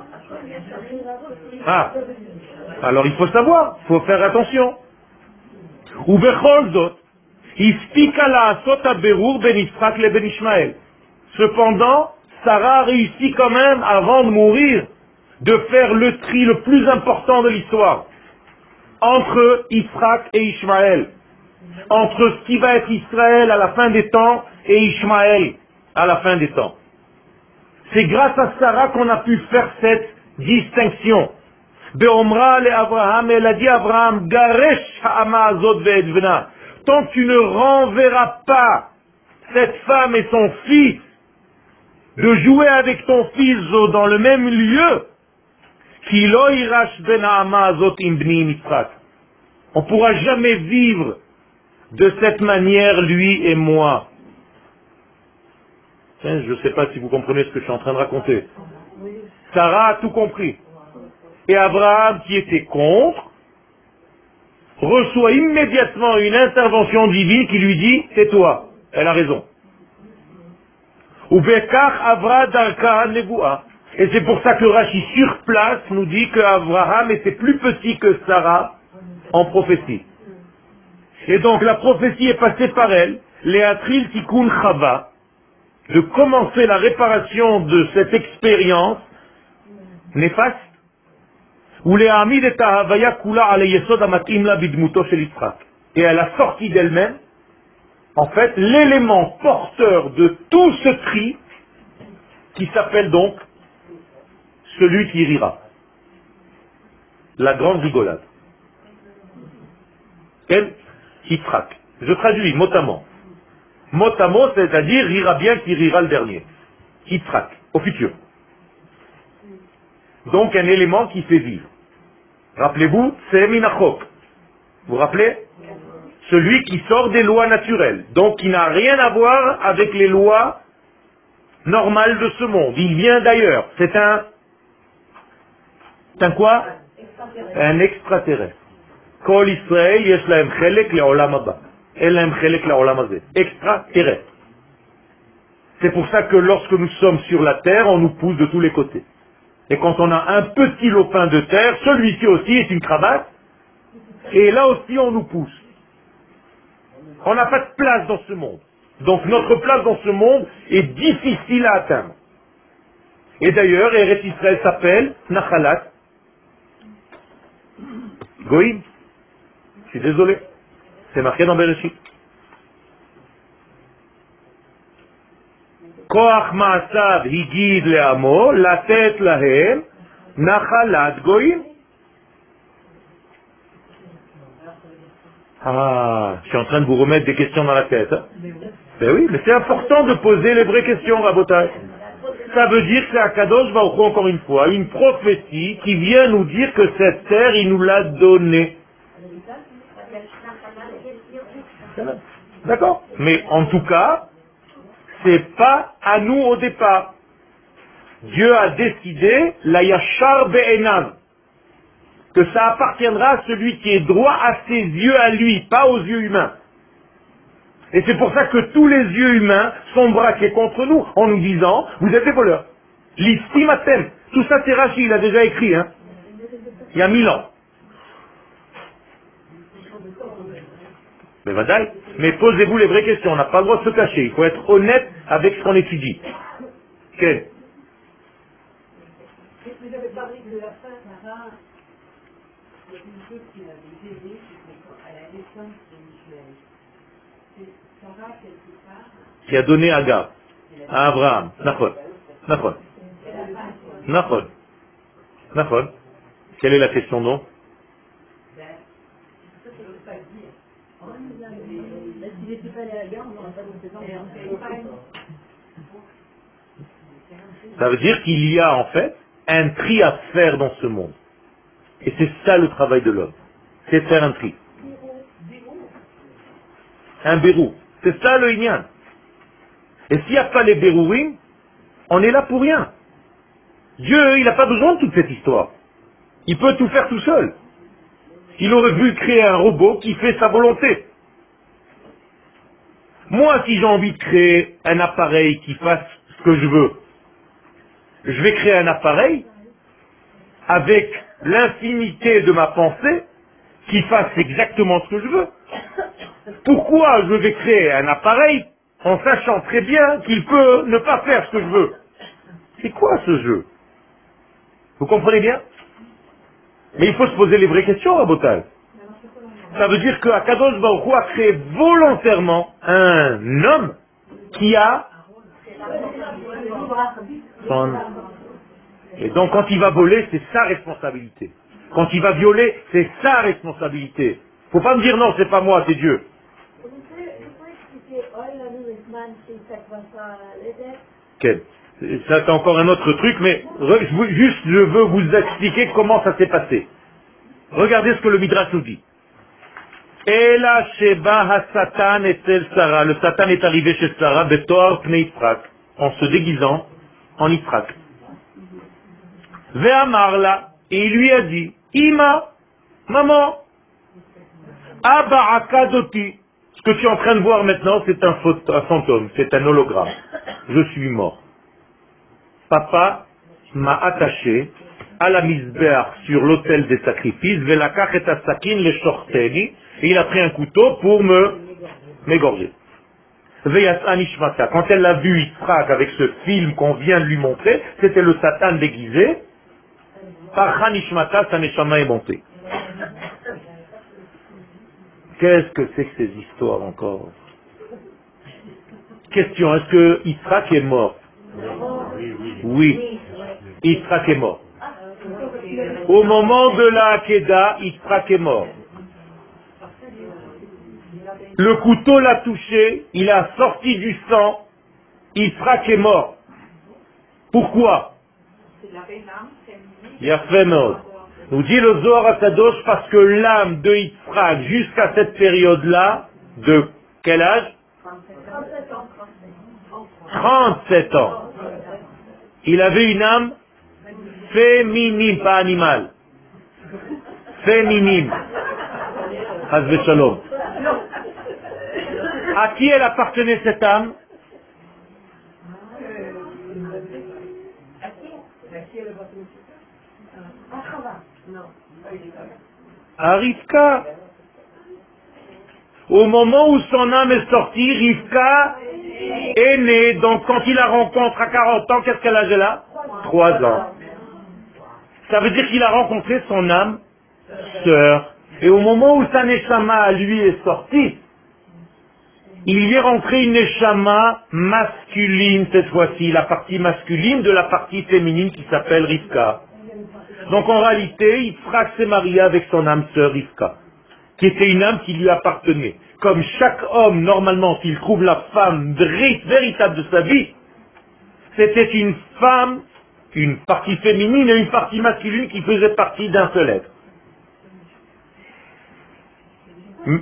Ah. Alors il faut savoir, il faut faire attention. Ou bechol zot, ispika la'asot haberur ben Yitzchak le ben Ishmael. Cependant, Sarah a réussi quand même, avant de mourir, de faire le tri le plus important de l'histoire entre Yitzhak et Ishmaël, entre ce qui va être Israël à la fin des temps et Ishmaël à la fin des temps. C'est grâce à Sarah qu'on a pu faire cette distinction. Be'omra le Abraham, elle a dit à Abraham, Garesh ha'ama azot ve'edvena. Tant que tu ne renverras pas cette femme et son fils, de jouer avec ton fils dans le même lieu, Ki lo irash ben ha'ama azot im bni Yitzhak. On ne pourra jamais vivre de cette manière, lui et moi. Hein, je ne sais pas si vous comprenez ce que je suis en train de raconter. Sarah a tout compris. Et Abraham, qui était contre, reçoit immédiatement une intervention divine qui lui dit « tais-toi, elle a raison ». Ou Bekar Avra Darka Nevoua. Et c'est pour ça que Rashi sur place nous dit qu'Abraham était plus petit que Sarah en prophétie. Et donc la prophétie est passée par elle, Léatril Tikkun Chava, de commencer la réparation de cette expérience néfaste, où Léamid et Tahavaya Kula Ale Yesod Amatim La Bidmuto Shel Yitzhak. Et elle a sorti d'elle-même, en fait, l'élément porteur de tout ce cri, qui s'appelle donc celui qui rira. La grande rigolade. Elle, Yitzhak. Je traduis mot à mot. Mot à mot, c'est-à-dire rira bien qui rira le dernier. Yitzhak, au futur. Donc un élément qui fait vivre. Rappelez-vous, c'est Minachok. Vous vous rappelez? Celui qui sort des lois naturelles. Donc qui n'a rien à voir avec les lois normales de ce monde. Il vient d'ailleurs. C'est un... C'est un quoi? Un extraterrestre. Kol Israël, yesh lahem chelek le'olam haba. El lahem chelek le'olam hazeh. Extraterrestre. C'est pour ça que lorsque nous sommes sur la terre, on nous pousse de tous les côtés. Et quand on a un petit lopin de terre, celui-ci aussi est une cravate, et là aussi on nous pousse. On n'a pas de place dans ce monde. Donc notre place dans ce monde est difficile à atteindre. Et d'ailleurs, Eretz Israël s'appelle Nachalat Goïm. Je suis désolé. C'est marqué dans Bereshit. Koach Ma'asav Higid Le'amo Latet Lahem Nachalat Goïm. Ah, je suis en train de vous remettre des questions dans la tête. Hein? Ben oui, mais c'est important de poser les vraies questions, Rabotai. Ça veut dire que c'est Akadosh Baruch Hu, encore une fois, une prophétie qui vient nous dire que cette terre, il nous l'a donnée. D'accord? Mais en tout cas, c'est pas à nous au départ. Dieu a décidé, la Yachar Be'enav, que ça appartiendra à celui qui est droit à ses yeux à lui, pas aux yeux humains. Et c'est pour ça que tous les yeux humains sont braqués contre nous, en nous disant, vous êtes des voleurs. L'istimatem. Tout ça c'est Rashi, il a déjà écrit, hein. Il y a mille ans. Mais vadaï. Mais posez-vous les vraies questions, on n'a pas le droit de se cacher, il faut être honnête avec ce qu'on étudie. Quel? Vous avez parlé de la fin, Sarah, il y a une chose qui m'avait gêné, c'est qu'à la naissance de Michel, c'est Sarah quelque part. Qui a donné Agar à Abraham. Nachon. Nachon. Nachon. Nachon. Quelle est la question donc? Ça veut dire qu'il y a en fait un tri à faire dans ce monde. Et c'est ça le travail de l'homme. C'est faire un tri. Un bérou. C'est ça le inyan. Et s'il n'y a pas les bérourim, on est là pour rien. Dieu, il n'a pas besoin de toute cette histoire. Il peut tout faire tout seul. Il aurait pu créer un robot qui fait sa volonté. Moi, si j'ai envie de créer un appareil qui fasse ce que je veux, je vais créer un appareil avec l'infinité de ma pensée qui fasse exactement ce que je veux. Pourquoi je vais créer un appareil en sachant très bien qu'il peut ne pas faire ce que je veux? C'est quoi ce jeu? Vous comprenez bien? Mais il faut se poser les vraies questions, Rabotai. Ça veut dire que Akadosh Baruch Hu a créé volontairement un homme qui a son... Et donc quand il va voler, c'est sa responsabilité. Quand il va violer, c'est sa responsabilité. Faut pas me dire non, c'est pas moi, c'est Dieu. Okay. Ça c'est encore un autre truc, mais re, juste je veux vous expliquer comment ça s'est passé. Regardez ce que le Midrash nous dit. Ela sheba ha-satan etel Sarah. Le Satan est arrivé chez Sarah, betoar pnei Yitzhak. en se déguisant en Yitzhak. Ve'amarla, et il lui a dit, Ima, maman, Abba akadoti. Ce que tu es en train de voir maintenant, c'est un, un fantôme, c'est un hologramme. Je suis mort. Papa m'a attaché à la misbéach sur l'autel des sacrifices, velakach et asakin le shorteni, et il a pris un couteau pour me m'égorger. Veyatsa nishmata. Quand elle l'a vu Yitzhak avec ce film qu'on vient de lui montrer, c'était le Satan déguisé. Par Nishmata, sa neshama est montée. Qu'est-ce que c'est que ces histoires encore? Question, est-ce que Yitzhak est mort? Oui, Yitzhak est mort. Au moment de la Hakeda, Yitzhak est mort. Le couteau l'a touché, il a sorti du sang, Yitzhak est mort. Pourquoi? Yafemod. Nous dit le Zohar HaKadosh parce que l'âme de Yitzhak jusqu'à cette période-là, de quel âge? trente-sept ans. Il avait une âme féminine, pas animale. Féminine. Hazve Shalom. À qui elle appartenait cette âme? À Rivka. Au moment où son âme est sortie, Rivka est née. Donc quand il la rencontre à quarante ans, qu'est-ce qu'elle a là? Trois ans. Ça veut dire qu'il a rencontré son âme sœur. Et au moment où sa neshama à lui est sortie, il y est rentré une neshama masculine cette fois-ci, la partie masculine de la partie féminine qui s'appelle Rivka. Donc en réalité, Yitzhak s'est marié avec son âme sœur Rivka, qui était une âme qui lui appartenait. Comme chaque homme, normalement, s'il trouve la femme véritable de sa vie, c'était une femme, une partie féminine et une partie masculine qui faisaient partie d'un seul être. Hmm.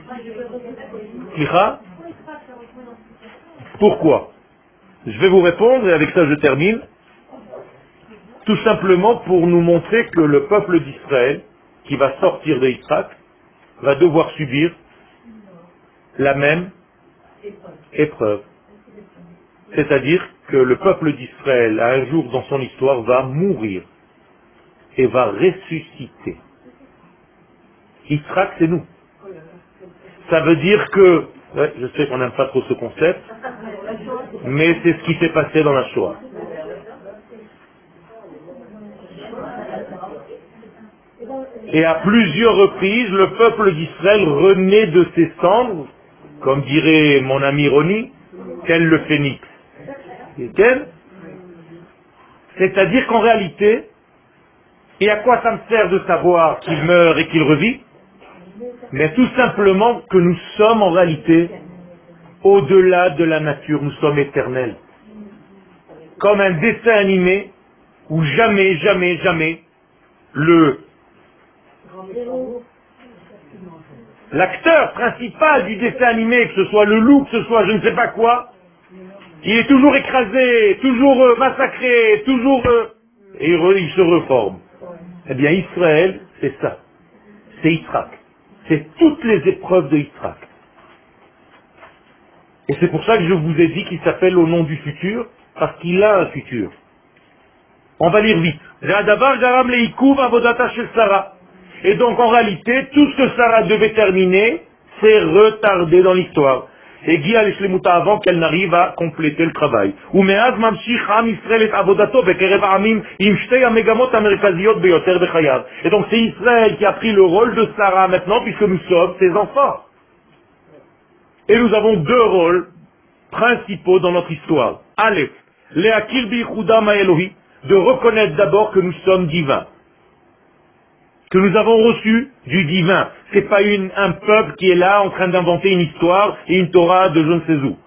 Pourquoi? Je vais vous répondre et avec ça je termine. Tout simplement pour nous montrer que le peuple d'Israël, qui va sortir de Yitzhak, va devoir subir la même épreuve. C'est-à-dire que le peuple d'Israël, un jour dans son histoire, va mourir et va ressusciter. Yitzhak, c'est nous. Ça veut dire que, ouais, je sais qu'on n'aime pas trop ce concept, mais c'est ce qui s'est passé dans la Shoah. Et à plusieurs reprises, le peuple d'Israël renaît de ses cendres, comme dirait mon ami Roni, tel le phénix. Tel. C'est-à-dire qu'en réalité, et à quoi ça me sert de savoir qu'il meurt et qu'il revit? Mais tout simplement que nous sommes en réalité au-delà de la nature, nous sommes éternels. Comme un dessin animé où jamais, jamais, jamais le l'acteur principal du dessin animé, que ce soit le loup, que ce soit je ne sais pas quoi, il est toujours écrasé, toujours euh, massacré, toujours... Euh, et il, re, il se reforme. Eh bien, Israël, c'est ça. C'est Yitzhak. C'est toutes les épreuves de Yitzhak. Et c'est pour ça que je vous ai dit qu'il s'appelle au nom du futur, parce qu'il a un futur. On va lire vite. Et donc en réalité, tout ce que Sarah devait terminer, c'est retardé dans l'histoire. Et Guy Alishlemuta avant qu'elle n'arrive à compléter le travail. Et donc c'est Israël qui a pris le rôle de Sarah maintenant, puisque nous sommes ses enfants. Et nous avons deux rôles principaux dans notre histoire. Aleph, Leakir bichudam Elohi, de reconnaître d'abord que nous sommes divins. Que nous avons reçu du divin. C'est pas une, un peuple qui est là en train d'inventer une histoire et une Torah de je ne sais où.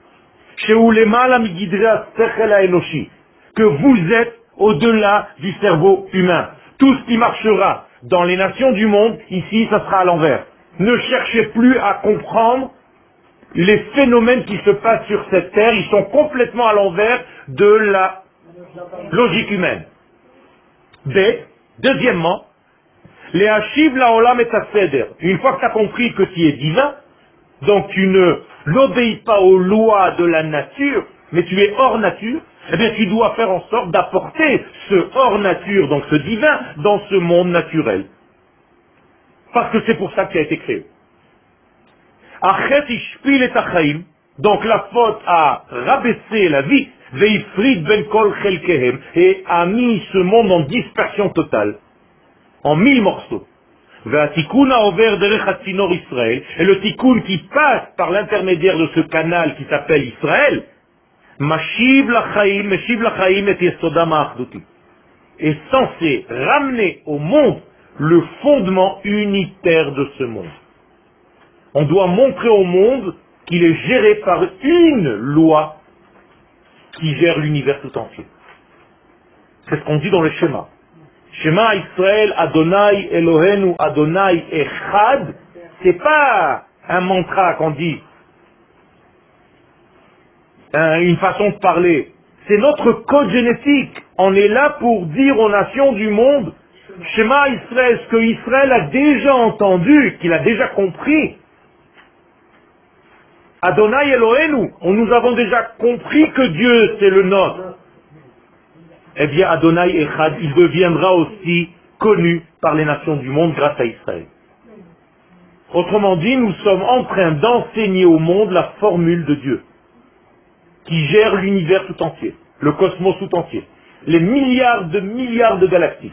Que vous êtes au-delà du cerveau humain. Tout ce qui marchera dans les nations du monde, ici, ça sera à l'envers. Ne cherchez plus à comprendre les phénomènes qui se passent sur cette terre, ils sont complètement à l'envers de la logique humaine. B. Deuxièmement, les Hashiv la olam et seder. Une fois que tu as compris que tu es divin, donc tu ne n'obéis pas aux lois de la nature, mais tu es hors nature, eh bien tu dois faire en sorte d'apporter ce hors nature, donc ce divin, dans ce monde naturel. Parce que c'est pour ça que tu as été créé. Achet ishpil et achaim, donc la faute a rabaissé la vie, veifrid ben kol chelkehem, et a mis ce monde en dispersion totale, en mille morceaux. Ve'atikun ha'over derech hatzinor Israël, et le tikkun qui passe par l'intermédiaire de ce canal qui s'appelle Israël, mashiv lachaim, mashiv lachaim et yesodam ha'achduti, est censé ramener au monde le fondement unitaire de ce monde. On doit montrer au monde qu'il est géré par une loi qui gère l'univers tout entier. C'est ce qu'on dit dans le schéma. Shema Israël, Adonai Elohenu, Adonai Echad, c'est pas un mantra qu'on dit, un, une façon de parler. C'est notre code génétique. On est là pour dire aux nations du monde, Shema Israël, ce que Israël a déjà entendu, qu'il a déjà compris. Adonai Elohenu, on nous avons déjà compris que Dieu c'est le nôtre. Eh bien Adonai Echad, il deviendra aussi connu par les nations du monde grâce à Israël. Autrement dit, nous sommes en train d'enseigner au monde la formule de Dieu, qui gère l'univers tout entier, le cosmos tout entier, les milliards de milliards de galaxies.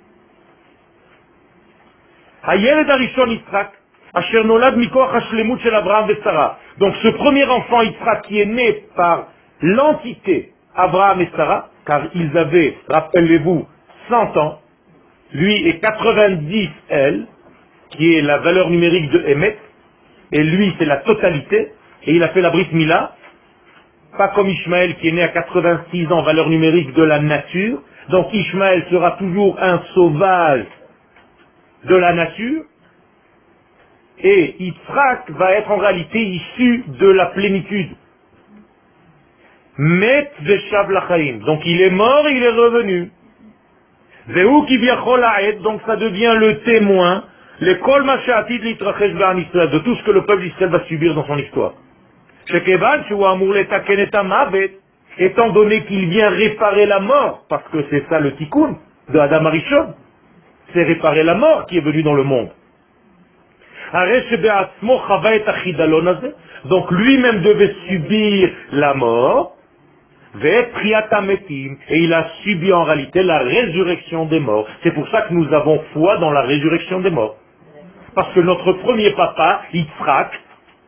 Hayeled Arishon Yitzhak, Asher Nolad Mikoach Hashlemut Shel Abraham ve Sarah. Donc ce premier enfant Yitzhak qui est né par l'entité Abraham et Sarah, car ils avaient, rappelez-vous, cent ans, lui et quatre-vingt-dix, elle, qui est la valeur numérique de Emet, et lui c'est la totalité, et il a fait la Brit Mila, pas comme Ishmaël qui est né à quatre-vingt-six ans, valeur numérique de la nature, donc Ishmaël sera toujours un sauvage de la nature, et Yitzhak va être en réalité issu de la plénitude. Met veshav lachaim. Donc il est mort et il est revenu. Vehu ki viachol ha'ed, donc ça devient le témoin, le kol ma she'atid litrachesh be'am Israël, de tout ce que le peuple d'Israël va subir dans son histoire. Shekevan shu amur letaken et hamavet, étant donné qu'il vient réparer la mort, parce que c'est ça le tikkun de Adam Arishon, c'est réparer la mort qui est venue dans le monde. Donc lui-même devait subir la mort, et il a subi en réalité la résurrection des morts. C'est pour ça que nous avons foi dans la résurrection des morts. Parce que notre premier papa, Yitzhak,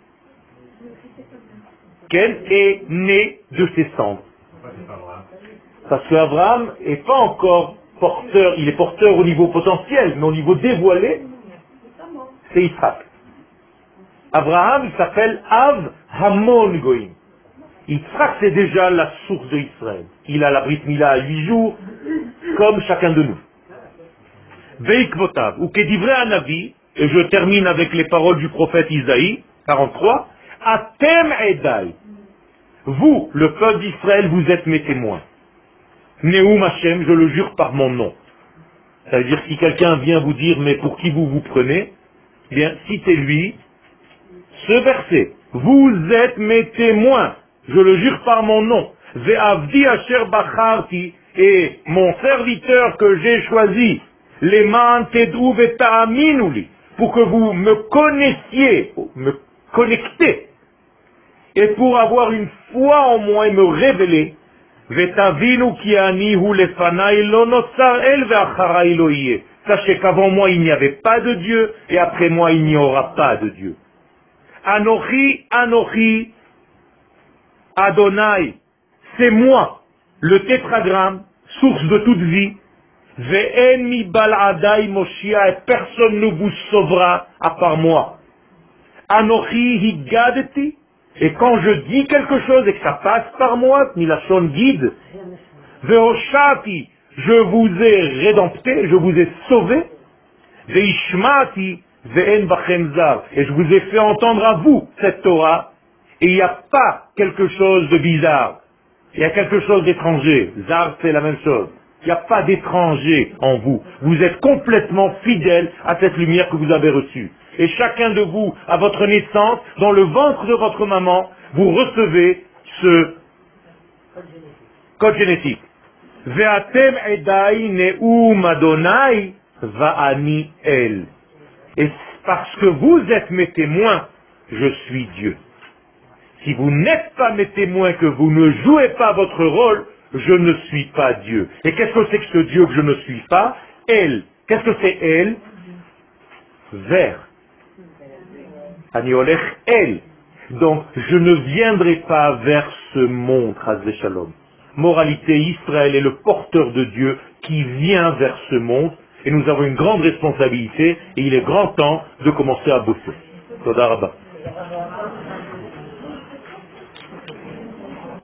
est né de ses cendres. Parce qu'Abraham n'est pas encore porteur, il est porteur au niveau potentiel, mais au niveau dévoilé, c'est Yitzhak. Abraham, il s'appelle Av Hamon Goïm. Yitzhak, c'est déjà la source de Israël. Il a la Brit Mila à huit jours, comme chacun de nous. Veikvotav, ou Kedivre Anavi, et je termine avec les paroles du prophète Isaïe, quarante-trois, Atem Edai. Vous, le peuple d'Israël, vous êtes mes témoins. Neum Hashem, je le jure par mon nom. C'est-à-dire, si quelqu'un vient vous dire, mais pour qui vous vous prenez, eh bien, citez-lui ce verset. Vous êtes mes témoins. Je le jure par mon nom. Ve'avdi asher bacharti, et mon serviteur que j'ai choisi, leman tedou ve'ta'aminuli, pour que vous me connaissiez, me connectez, et pour avoir une foi en moi et me révéler, ve'tavinu ki ani hu lefanai lo notzar el ve'acharai lo yeh. Sachez qu'avant moi il n'y avait pas de Dieu, et après moi il n'y aura pas de Dieu. Anochi, Anochi, Adonai, c'est moi, le tétragramme, source de toute vie. Ve'en mi bal'adai moshia, et personne ne vous sauvera à part moi. Anochi higadeti, et quand je dis quelque chose et que ça passe par moi, milachon guide. Ve'oshati, je vous ai rédempté, je vous ai sauvé. Ve'ishmati, ve'en bachem zar, et je vous ai fait entendre à vous cette Torah, Et il n'y a pas quelque chose de bizarre. Il y a quelque chose d'étranger. Zar, c'est la même chose. Il n'y a pas d'étranger en vous. Vous êtes complètement fidèle à cette lumière que vous avez reçue. Et chacun de vous, à votre naissance, dans le ventre de votre maman, vous recevez ce code génétique. Ve'atem edai ne'um Adonai va'ani el. Et parce que vous êtes mes témoins, je suis Dieu. Si vous n'êtes pas mes témoins, que vous ne jouez pas votre rôle, je ne suis pas Dieu. Et qu'est-ce que c'est que ce Dieu que je ne suis pas? Elle. Qu'est-ce que c'est elle? Vers. Aniolech elle. Donc, je ne viendrai pas vers ce monde, Chazvé Shalom. Moralité, Israël est le porteur de Dieu qui vient vers ce monde, et nous avons une grande responsabilité, et il est grand temps de commencer à bosser. Toda Rabba.